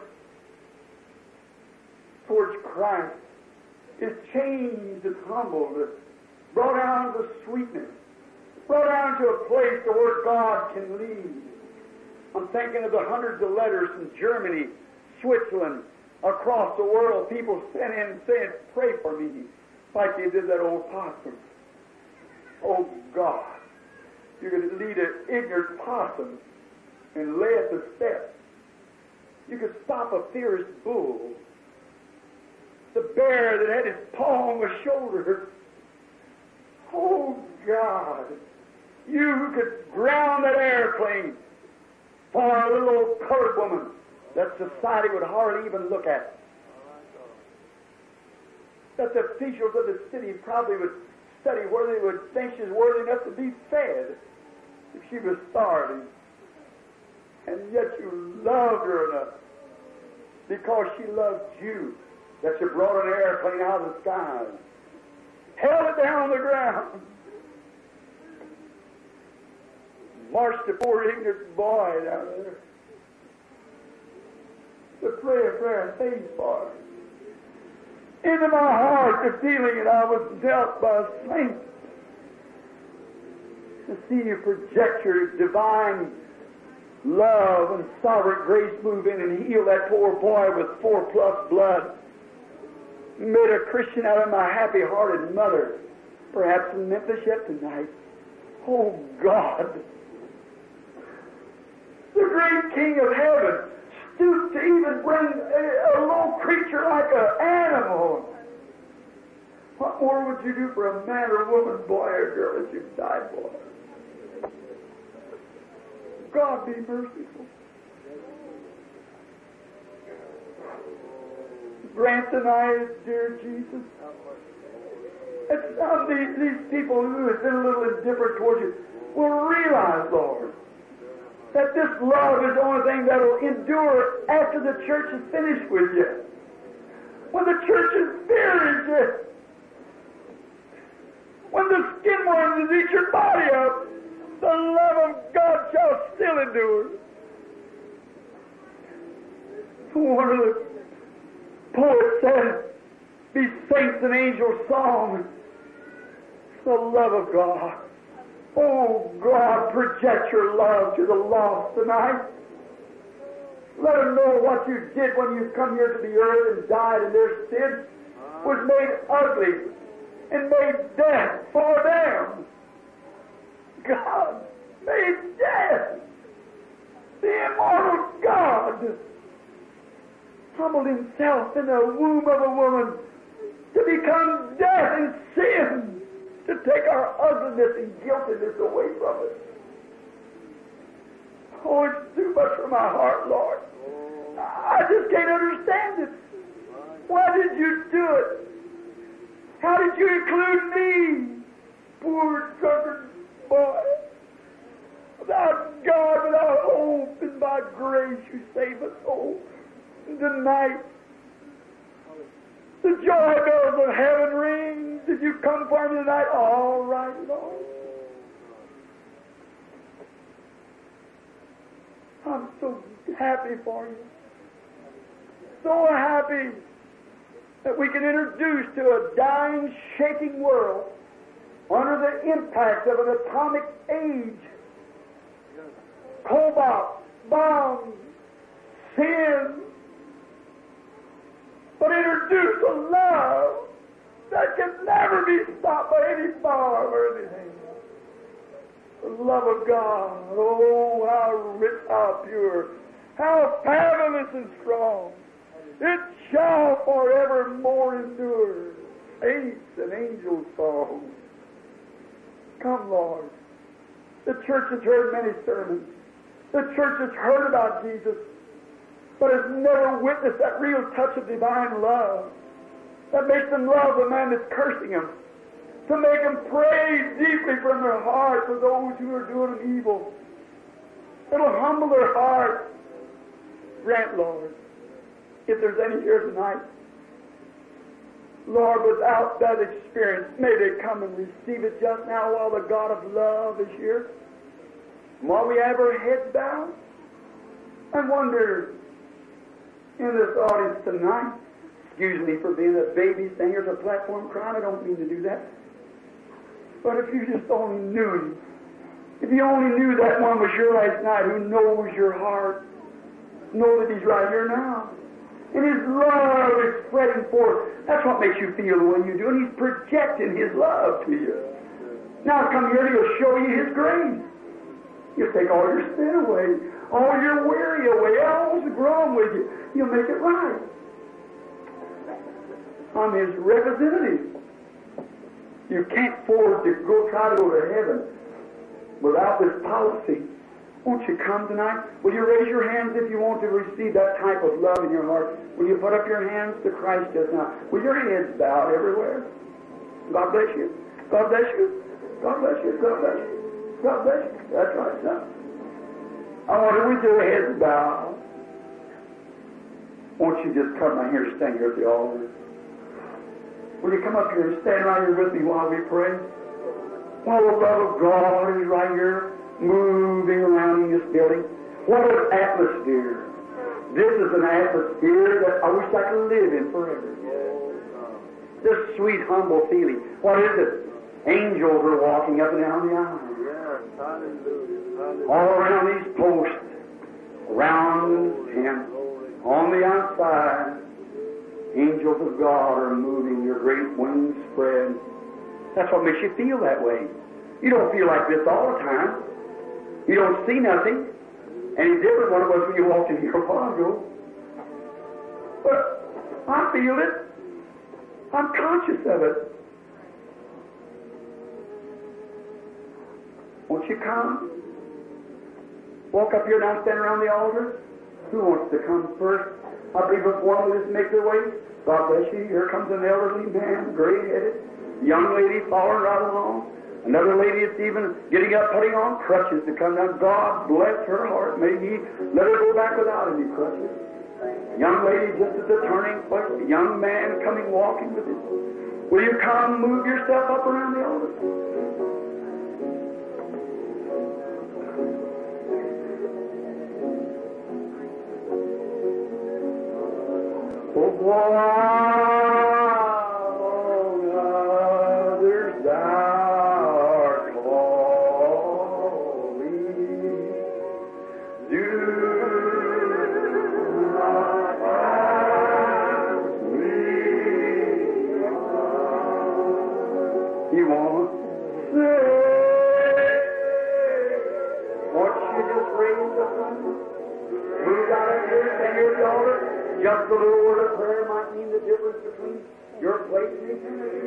towards Christ is changed and humbled, brought down to sweetness, brought down to a place to where God can lead. I'm thinking of the hundreds of letters from Germany, Switzerland, across the world, people sent in and saying, pray for me, like they did that old possum. Oh God, you could lead an ignorant possum and lay at the steps. You could stop a fierce bull. The bear that had his paw on the shoulder. Oh God, you who could ground that airplane for a little old colored woman that society would hardly even look at. That the officials of the city probably would study where they would think she's worthy enough to be fed if she was starving. And yet you loved her enough because she loved you that you brought an airplane out of the sky, held it down on the ground, marched the poor ignorant boy down there to pray a prayer of faith for her. Into my heart the feeling that I was dealt by a saint to see you project your divine love and sovereign grace move in and heal that poor boy with four plus blood. Made a Christian out of my happy-hearted mother, perhaps in Memphis yet tonight. Oh God, the great King of heaven stooped to even bring a, a low creature like an animal. What more would you do for a man or a woman, boy or girl, that you've died for? God be merciful. Grant tonight, dear Jesus, that some of these, these people who have been a little indifferent towards you will realize, Lord, that this love is the only thing that will endure after the church is finished with you. When the church is finished, you, when the skin worms eat your body up, the love of God shall still endure. One of the poets said, be saints and angels' song, the love of God. Oh God, project your love to the lost tonight. Let them know what you did when you come here to the earth and died in their sins was made ugly and made death for them. God made death. The immortal God humbled himself in the womb of a woman to become death and sin, to take our ugliness and guiltiness away from us. Oh, it's too much for my heart, Lord. I just can't understand it. Why did you do it? How did you include me, poor drunken boy? Without God, without hope, and by grace you save us. Oh, tonight, the joy bells of heaven ring. Did you come for me tonight? All right, Lord. I'm so happy for you. So happy that we can introduce to a dying, shaking world under the impact of an atomic age, cobalt, bombs, sin, but introduce a love that can never be stopped by any bomb or anything. The love of God, oh, how rich, how pure, how fabulous and strong. It shall forevermore endure. Saints and angels' song. Come, Lord. The church has heard many sermons. The church has heard about Jesus, but has never witnessed that real touch of divine love that makes them love the man that's cursing them, to make them pray deeply from their heart for those who are doing them evil. It'll humble their heart. Grant, Lord, if there's any here tonight, Lord, without that experience, may they come and receive it just now while the God of love is here. And while we have our heads down, I wonder in this audience tonight, excuse me for being a baby standing here at the platform crying, I don't mean to do that. But if you just only knew Him, if you only knew that one was here last night who knows your heart, know that He's right here now. And His love is spreading forth. That's what makes you feel the way you do. And He's projecting His love to you. Now come here and He'll show you His grace. He'll take all your sin away, all your weary away, all that's wrong with you. He'll make it right. I'm His representative. You can't afford to go try to go to heaven without this policy. Won't you come tonight? Will you raise your hands if you want to receive that type of love in your heart? Will you put up your hands to Christ just now? Will your heads bow everywhere? God bless you. God bless you. God bless you. God bless you. God bless you. That's right, son. I want you with your heads bowed. Won't you just come right here and stand here at the altar? Will you come up here and stand right here with me while we pray? While the love of God is right here, moving around in this building. What an atmosphere. This is an atmosphere that I wish I could live in forever. This sweet, humble feeling. What is it? Angels are walking up and down the aisle. All around these posts, around the tent, on the outside, angels of God are moving, their great wings spread. That's what makes you feel that way. You don't feel like this all the time. You don't see nothing. Any different one of us when you walked in here a while ago. But I feel it. I'm conscious of it. Won't you come? Walk up here now, stand around the altar. Who wants to come first? I believe if one will just make their way. God bless you. Here comes an elderly man, gray-headed. Young lady following right along. Another lady that's even getting up, putting on crutches to come down. God bless her heart. May He let her go back without any crutches. Young lady just at the turning point. A young man coming walking with it. Will you come move yourself up around the altar? Oh, while others thou art calling, do not pass me by. He won't say, won't you just raise up and move out of here, stand here at the altar? Just a little word of prayer might mean the difference between your place and eternity.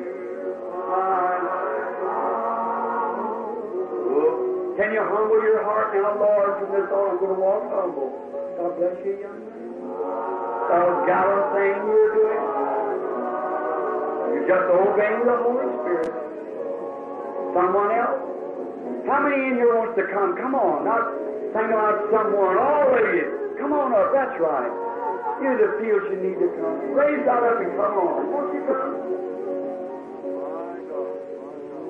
Can you humble your heart now, Lord, from this on? I'm going to walk humble. God bless you, young man. That was gallant thing you were doing. You're just obeying the Holy Spirit. Someone else? How many in here wants to come? Come on. Not think about someone. All of you. Come on up. That's right. You that feels you need to come. Raise that up and come on. Won't you come?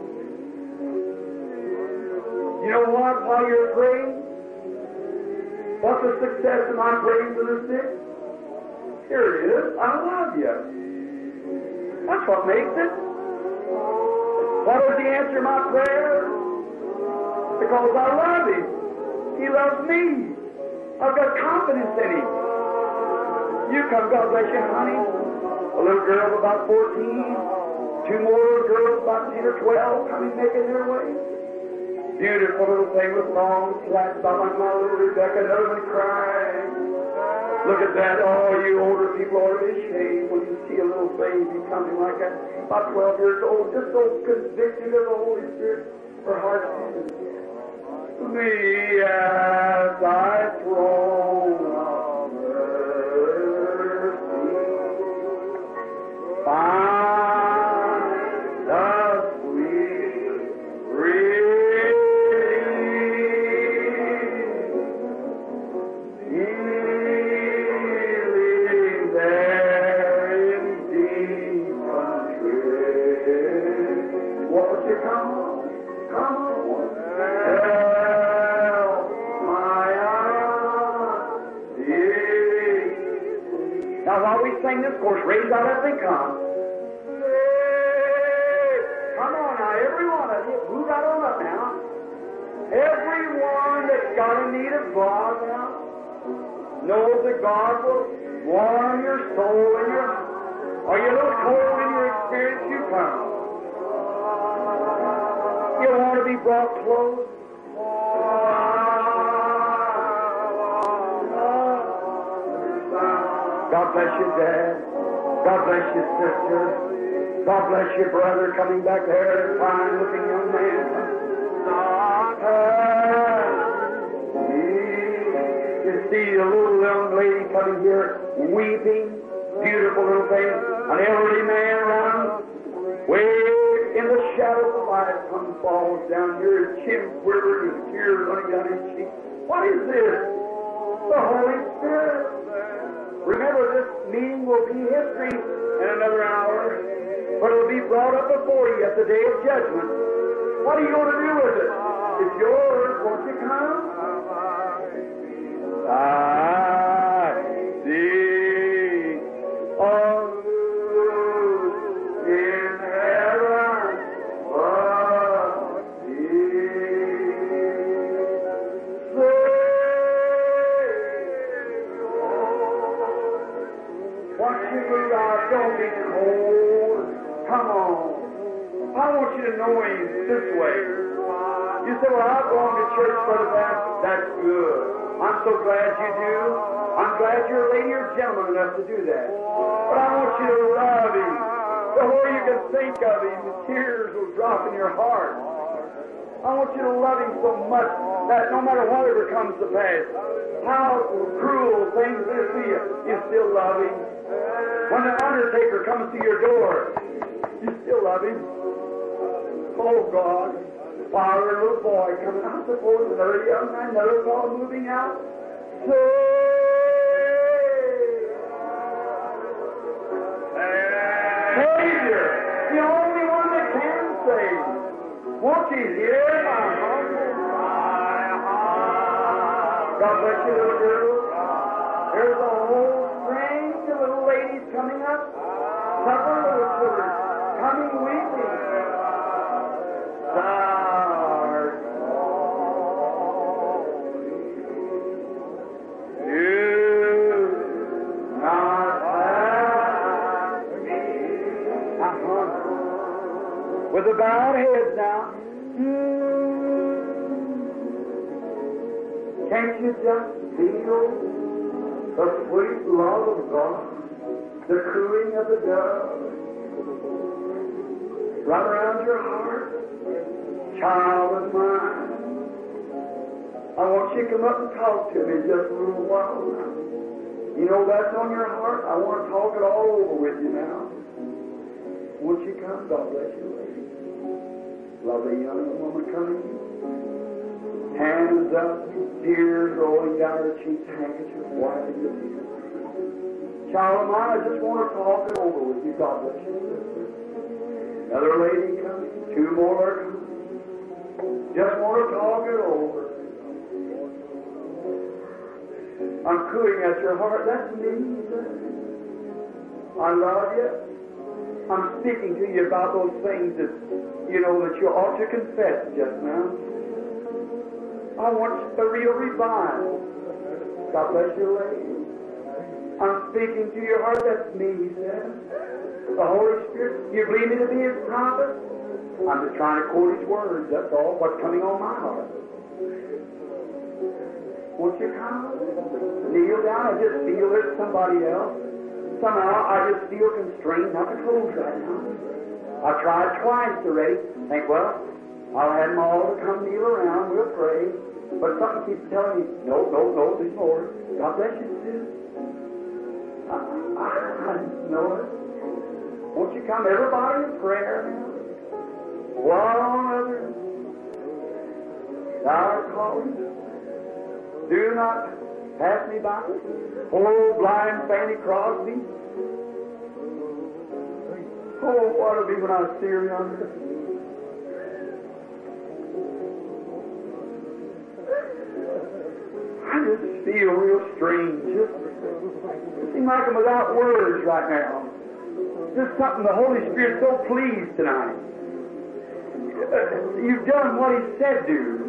You know what? While you're praying, What's the success of my praying for the sick? Here it is. I love you. That's what makes it. What is the answer to my prayer? Because I love Him. He loves me. I've got confidence in Him. You come, God bless you, honey. A little girl of about fourteen. Two more little girls about ten or twelve coming making their way. Beautiful little thing with long slats about like my little Rebecca, another one crying. Look at that. Oh, you older people ought to be ashamed when you see a little baby coming like that, about twelve years old, just so convicted of the Holy Spirit. Her heart beating. Me as thy throne of mercy, find the sweet relief, healing there in deep contrition. Won't you come on? Come on. Now, while we sing this chorus, raise out as they come. Come on now, every one of you, move right on up now. Everyone that's got a need of God now knows that God will warm your soul and your heart. Are you a little cold in your experience? You come. You want to be brought close? God bless you, Dad. God bless you, sister. God bless you, brother, coming back there, a fine-looking young man. You see a little young lady coming here, weeping, beautiful little thing. An elderly man around, way in the shadow of the light, comes falls down here, his chin quivered, his tears running down his cheeks. What is this? The Holy Spirit. Remember, this meeting will be history in another hour, but it will be brought up before you at the day of judgment. What are you going to do with it? It's yours. Won't you come? I see all in heaven but don't be cold. Come on. I want you to know Him this way. You say, well, I've gone to church, Brother Bass. That's good. I'm so glad you do. I'm glad you're a lady or gentleman enough to do that. But I want you to love Him. The more you can think of Him, the tears will drop in your heart. I want you to love Him so much that no matter whatever comes to pass, how cruel things may be, you still love Him. When the undertaker comes to your door, you still love him. Oh God, father, little boy coming out, suppose another young man, another fellow moving out. Savior, the only one that can save. Won't you hear my heart? God bless you, little girl. There's a whole string of little ladies coming up. Several little children coming weeping. Start. You not have me. Uh-huh. With the bowed heads now. Can't you just feel the sweet love of God, the cooing of the dove, right around your heart? Child of mine, I want you to come up and talk to me just a little while now. You know that's on your heart? I want to talk it all over with you now. Won't you come? God bless you, lady. Lovely young woman coming. Hands up, tears rolling down her cheeks, handkerchief wiping the tears. Child of mine, I just want to talk it over with you. God bless you, sister. Another lady coming, two more are coming. Just want to talk it over. I'm cooing at your heart. That's me. I love you. I'm speaking to you about those things that, you know, that you ought to confess just now. I want a real revival. God bless you, lady. I'm speaking to your heart. That's me, he said. The Holy Spirit. You believe me to be His prophet? I'm just trying to quote His words. That's all. What's coming on my heart. Won't you come? Kneel down. I just feel there's somebody else. Somehow I just feel constrained not to close right now. I tried twice already. Think, well, I'll have them all to come kneel around. We'll pray. But something keeps telling me, no, no, no, there's more. God bless you, sis. I, I, I know it. Won't you come, everybody, in prayer now? One another. Thou art calling. Do not pass me by. Oh, blind Fanny Crosby. Oh, what it'll be when I see her yonder. I just feel real strange. Just seem like I'm without words right now. Just something the Holy Spirit's so pleased tonight. Uh, you've done what He said do.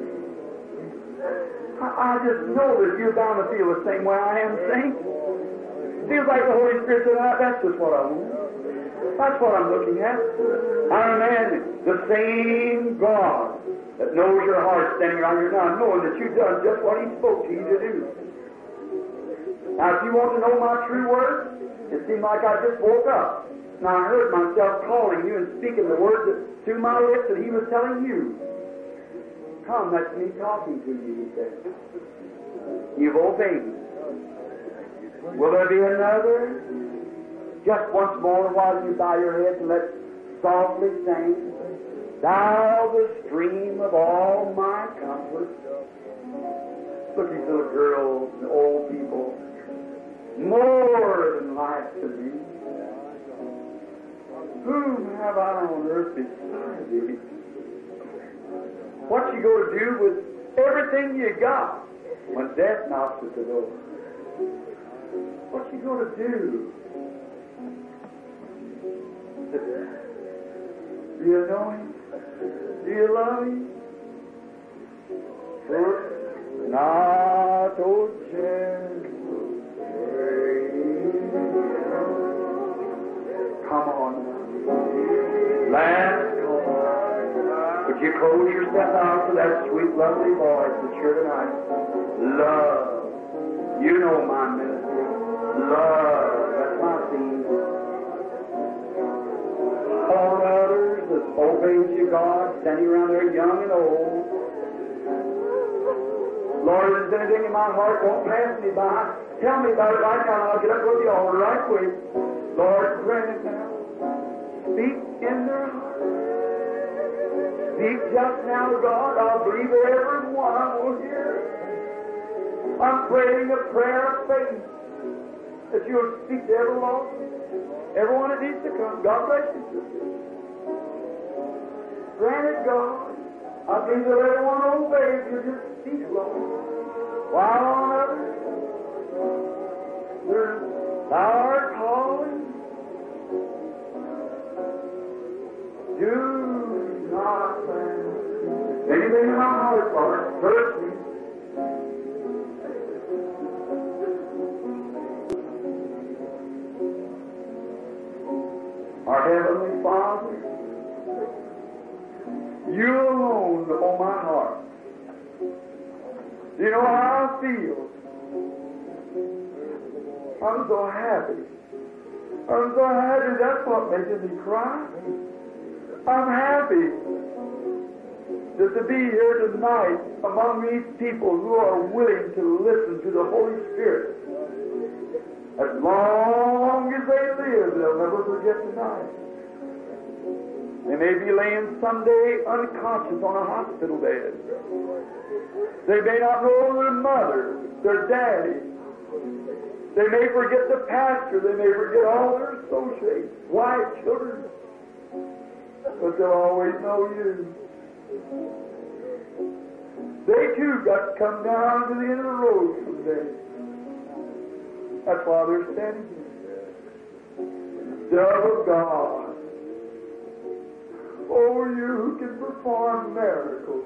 I just know that you're bound to feel the same way I am, saints. Feels like the Holy Spirit said, ah, that's just what I want. That's what I'm looking at. I'm a man, the same God that knows your heart standing around here now, knowing that you've done just what He spoke to you to do. Now, if you want to know my true words, it seemed like I just woke up. Now, I heard myself calling you and speaking the words that, through my lips that He was telling you. Come, that's me talking to you, He said. You've obeyed. Will there be another? Just once more while you bow your head and let's softly sing. Thou the stream of all my comfort. Look at these little girls and old people. More than life to me. Whom have I on earth beside thee? What you going to do with everything you got when death knocks at the door? What you going to do? Do you know Him? Do you love Him? Not O gentle Savior. Come on now. Last call. Would you close yourself out to that sweet, lovely voice that's here tonight? Love. You know my ministry. Love. That's my theme. All others that obeys you, God, standing around there young and old. Lord, if there's anything in my heart, don't pass me by. Tell me about it right now, and I'll get up with the altar right quick. Lord, grant it now. Speak in their heart. Speak just now, God. I'll believe that everyone will hear. I'm praying a prayer of faith that you'll speak to every lost, everyone that needs to come. God bless you, sister. Grant it, God. I believe that everyone obeys you. Just speak, Lord. While on others, thou art calling. Do not pass. Anything in my heart, Lord, hurt me. Our Heavenly Father, you alone know my heart. You know how I feel. I'm so happy. I'm so happy. That's what makes me cry. I'm happy that to be here tonight among these people who are willing to listen to the Holy Spirit. As long as they live, they'll never forget tonight. They may be laying someday unconscious on a hospital bed. They may not know their mother, their daddy. They may forget the pastor. They may forget all their associates, wife, children. But they'll always know you. They too got to come down to the end of the road someday. That's why they're standing here. Dove of God. Oh, you who can perform miracles.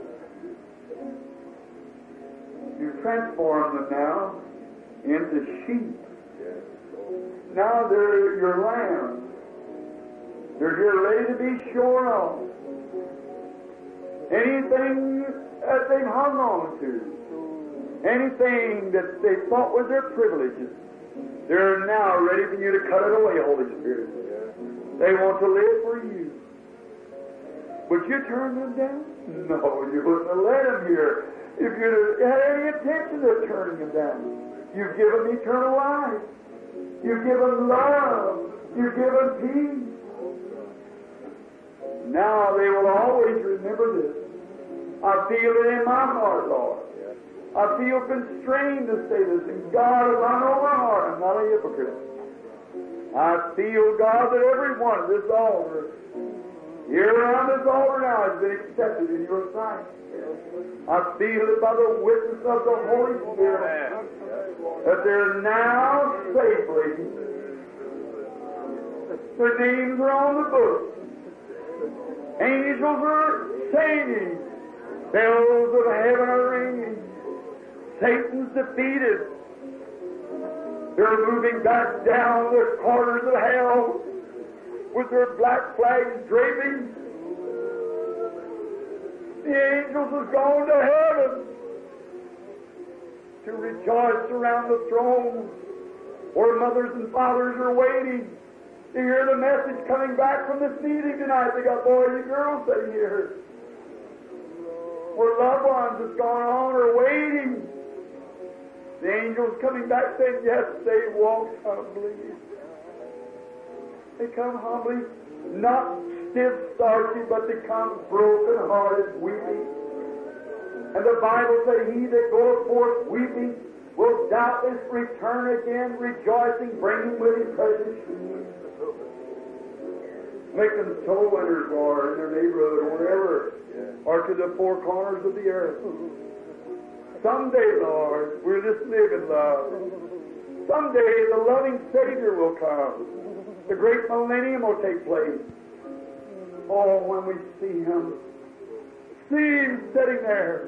You transform them now into sheep. Now they're your lambs. They're here ready to be shorn off. Anything that they've hung on to, anything that they thought was their privileges, they're now ready for you to cut it away, Holy Spirit. They want to live for you. Would you turn them down? No, you wouldn't have let them here if you had any intention of turning them down. You give them eternal life. You give them love. You give them peace. Now they will always remember this. I feel it in my heart, Lord. I feel constrained to say this, and God, as I know my heart, I'm not a hypocrite. I feel, God, that every one of this altar, here around this altar now, has been accepted in your sight. I feel it by the witness of the Holy Spirit that they're now safely. Their names are on the book. Angels are singing. Bells of heaven are ringing. Satan's defeated. They're moving back down the corners of hell with their black flags draping. The angels have gone to heaven to rejoice around the throne where mothers and fathers are waiting to hear the message coming back from this meeting tonight. They got boys and girls sitting here. Where loved ones that's gone on are waiting. The angels coming back saying, yes, they walk humbly. They come humbly, not stiff, starchy, but they come broken-hearted, weeping. And the Bible says, he that goeth forth weeping will doubtless return again, rejoicing, bringing with him precious shoes. Make them soul winners, Lord, in their neighborhood or wherever, or to the four corners of the earth. Someday, Lord, we'll just live in love. Someday the loving Savior will come. The great millennium will take place. Oh, when we see Him, see Him sitting there.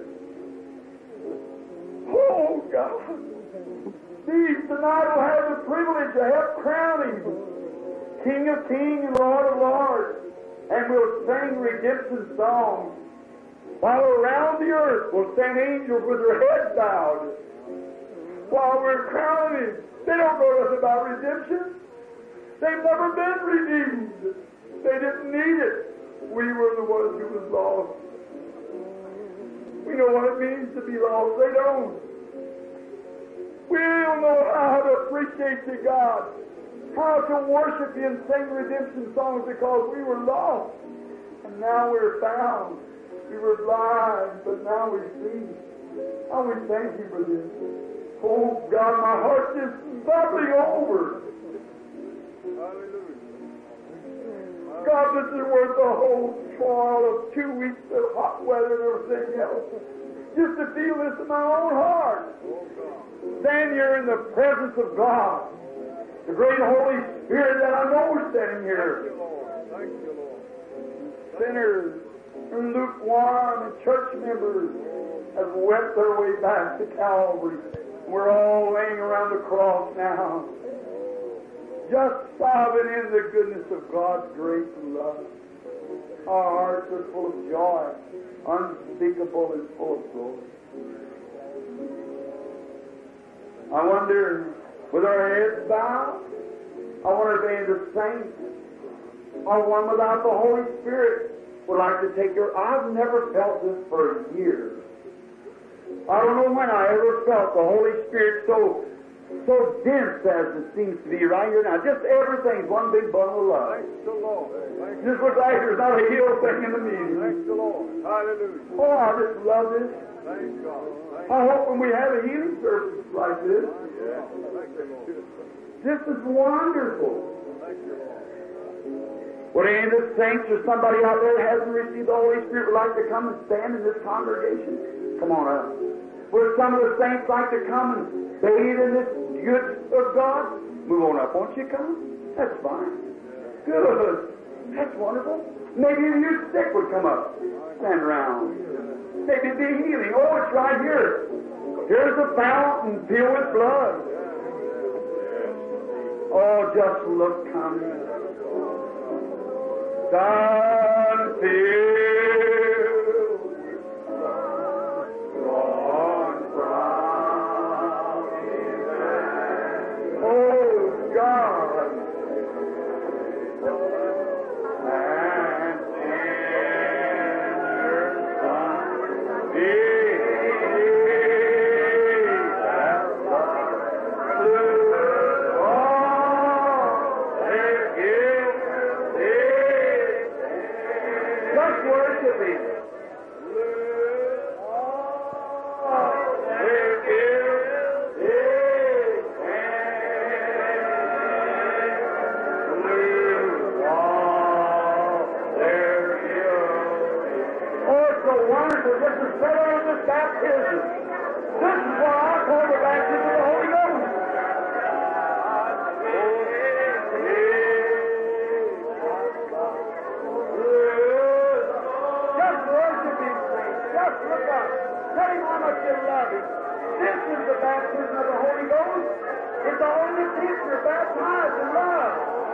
Oh, God. See, tonight we'll have the privilege to help crown Him King of Kings and Lord of Lords. And we'll sing redemption songs. While around the earth will stand angels with their heads bowed. While we're crowning Him, they don't know nothing about redemption. They've never been redeemed. They didn't need it. We were the ones who was lost. We know what it means to be lost. They don't. We don't know how to appreciate you, God. How to worship You and sing redemption songs because we were lost. And now we're found. We were blind, but now we see. How we thank You for this. Oh, God, my heart's just bubbling over. Hallelujah. God, this is worth the whole trial of two weeks of hot weather and everything else. Just to feel this in my own heart. Stand here in the presence of God. The great Holy Spirit that I know is standing here. Thank you, Lord. Thank you, Lord. Sinners and lukewarm and church members have wept their way back to Calvary. We're all laying around the cross now, just sobbing in the goodness of God's grace and love. Our hearts are full of joy, unspeakable and full of glory. I wonder, with our heads bowed, I wonder if any of the saints or one without the Holy Spirit would like to take your... I've never felt this for years. I don't know when I ever felt the Holy Spirit so so dense as it seems to be right here now. Just everything's one big bundle of love. Thank the Lord. Thank Just looks like there's not a hill thing in the meeting. Thank the Lord. Hallelujah. Oh, I just love this. Thank God. Thank I hope when we have a healing service like this, Yeah. Thank you, Lord. this is wonderful. Thank you, Lord. Would any of the saints or somebody out there that hasn't received the Holy Spirit would like to come and stand in this congregation? Come on up. Would some of the saints like to come and bathe in this good of God? Move on up, won't you come? That's fine. Good. That's wonderful. Maybe your sick would come up. Stand around. Maybe it'd be healing. Oh, it's right here. Here's a fountain filled with blood. Oh, just look, come. Sun filled with blood, drawn from His hand. Oh, God. And sinners come. This is the baptism of the Holy Ghost. It's the only thing we're baptized in love.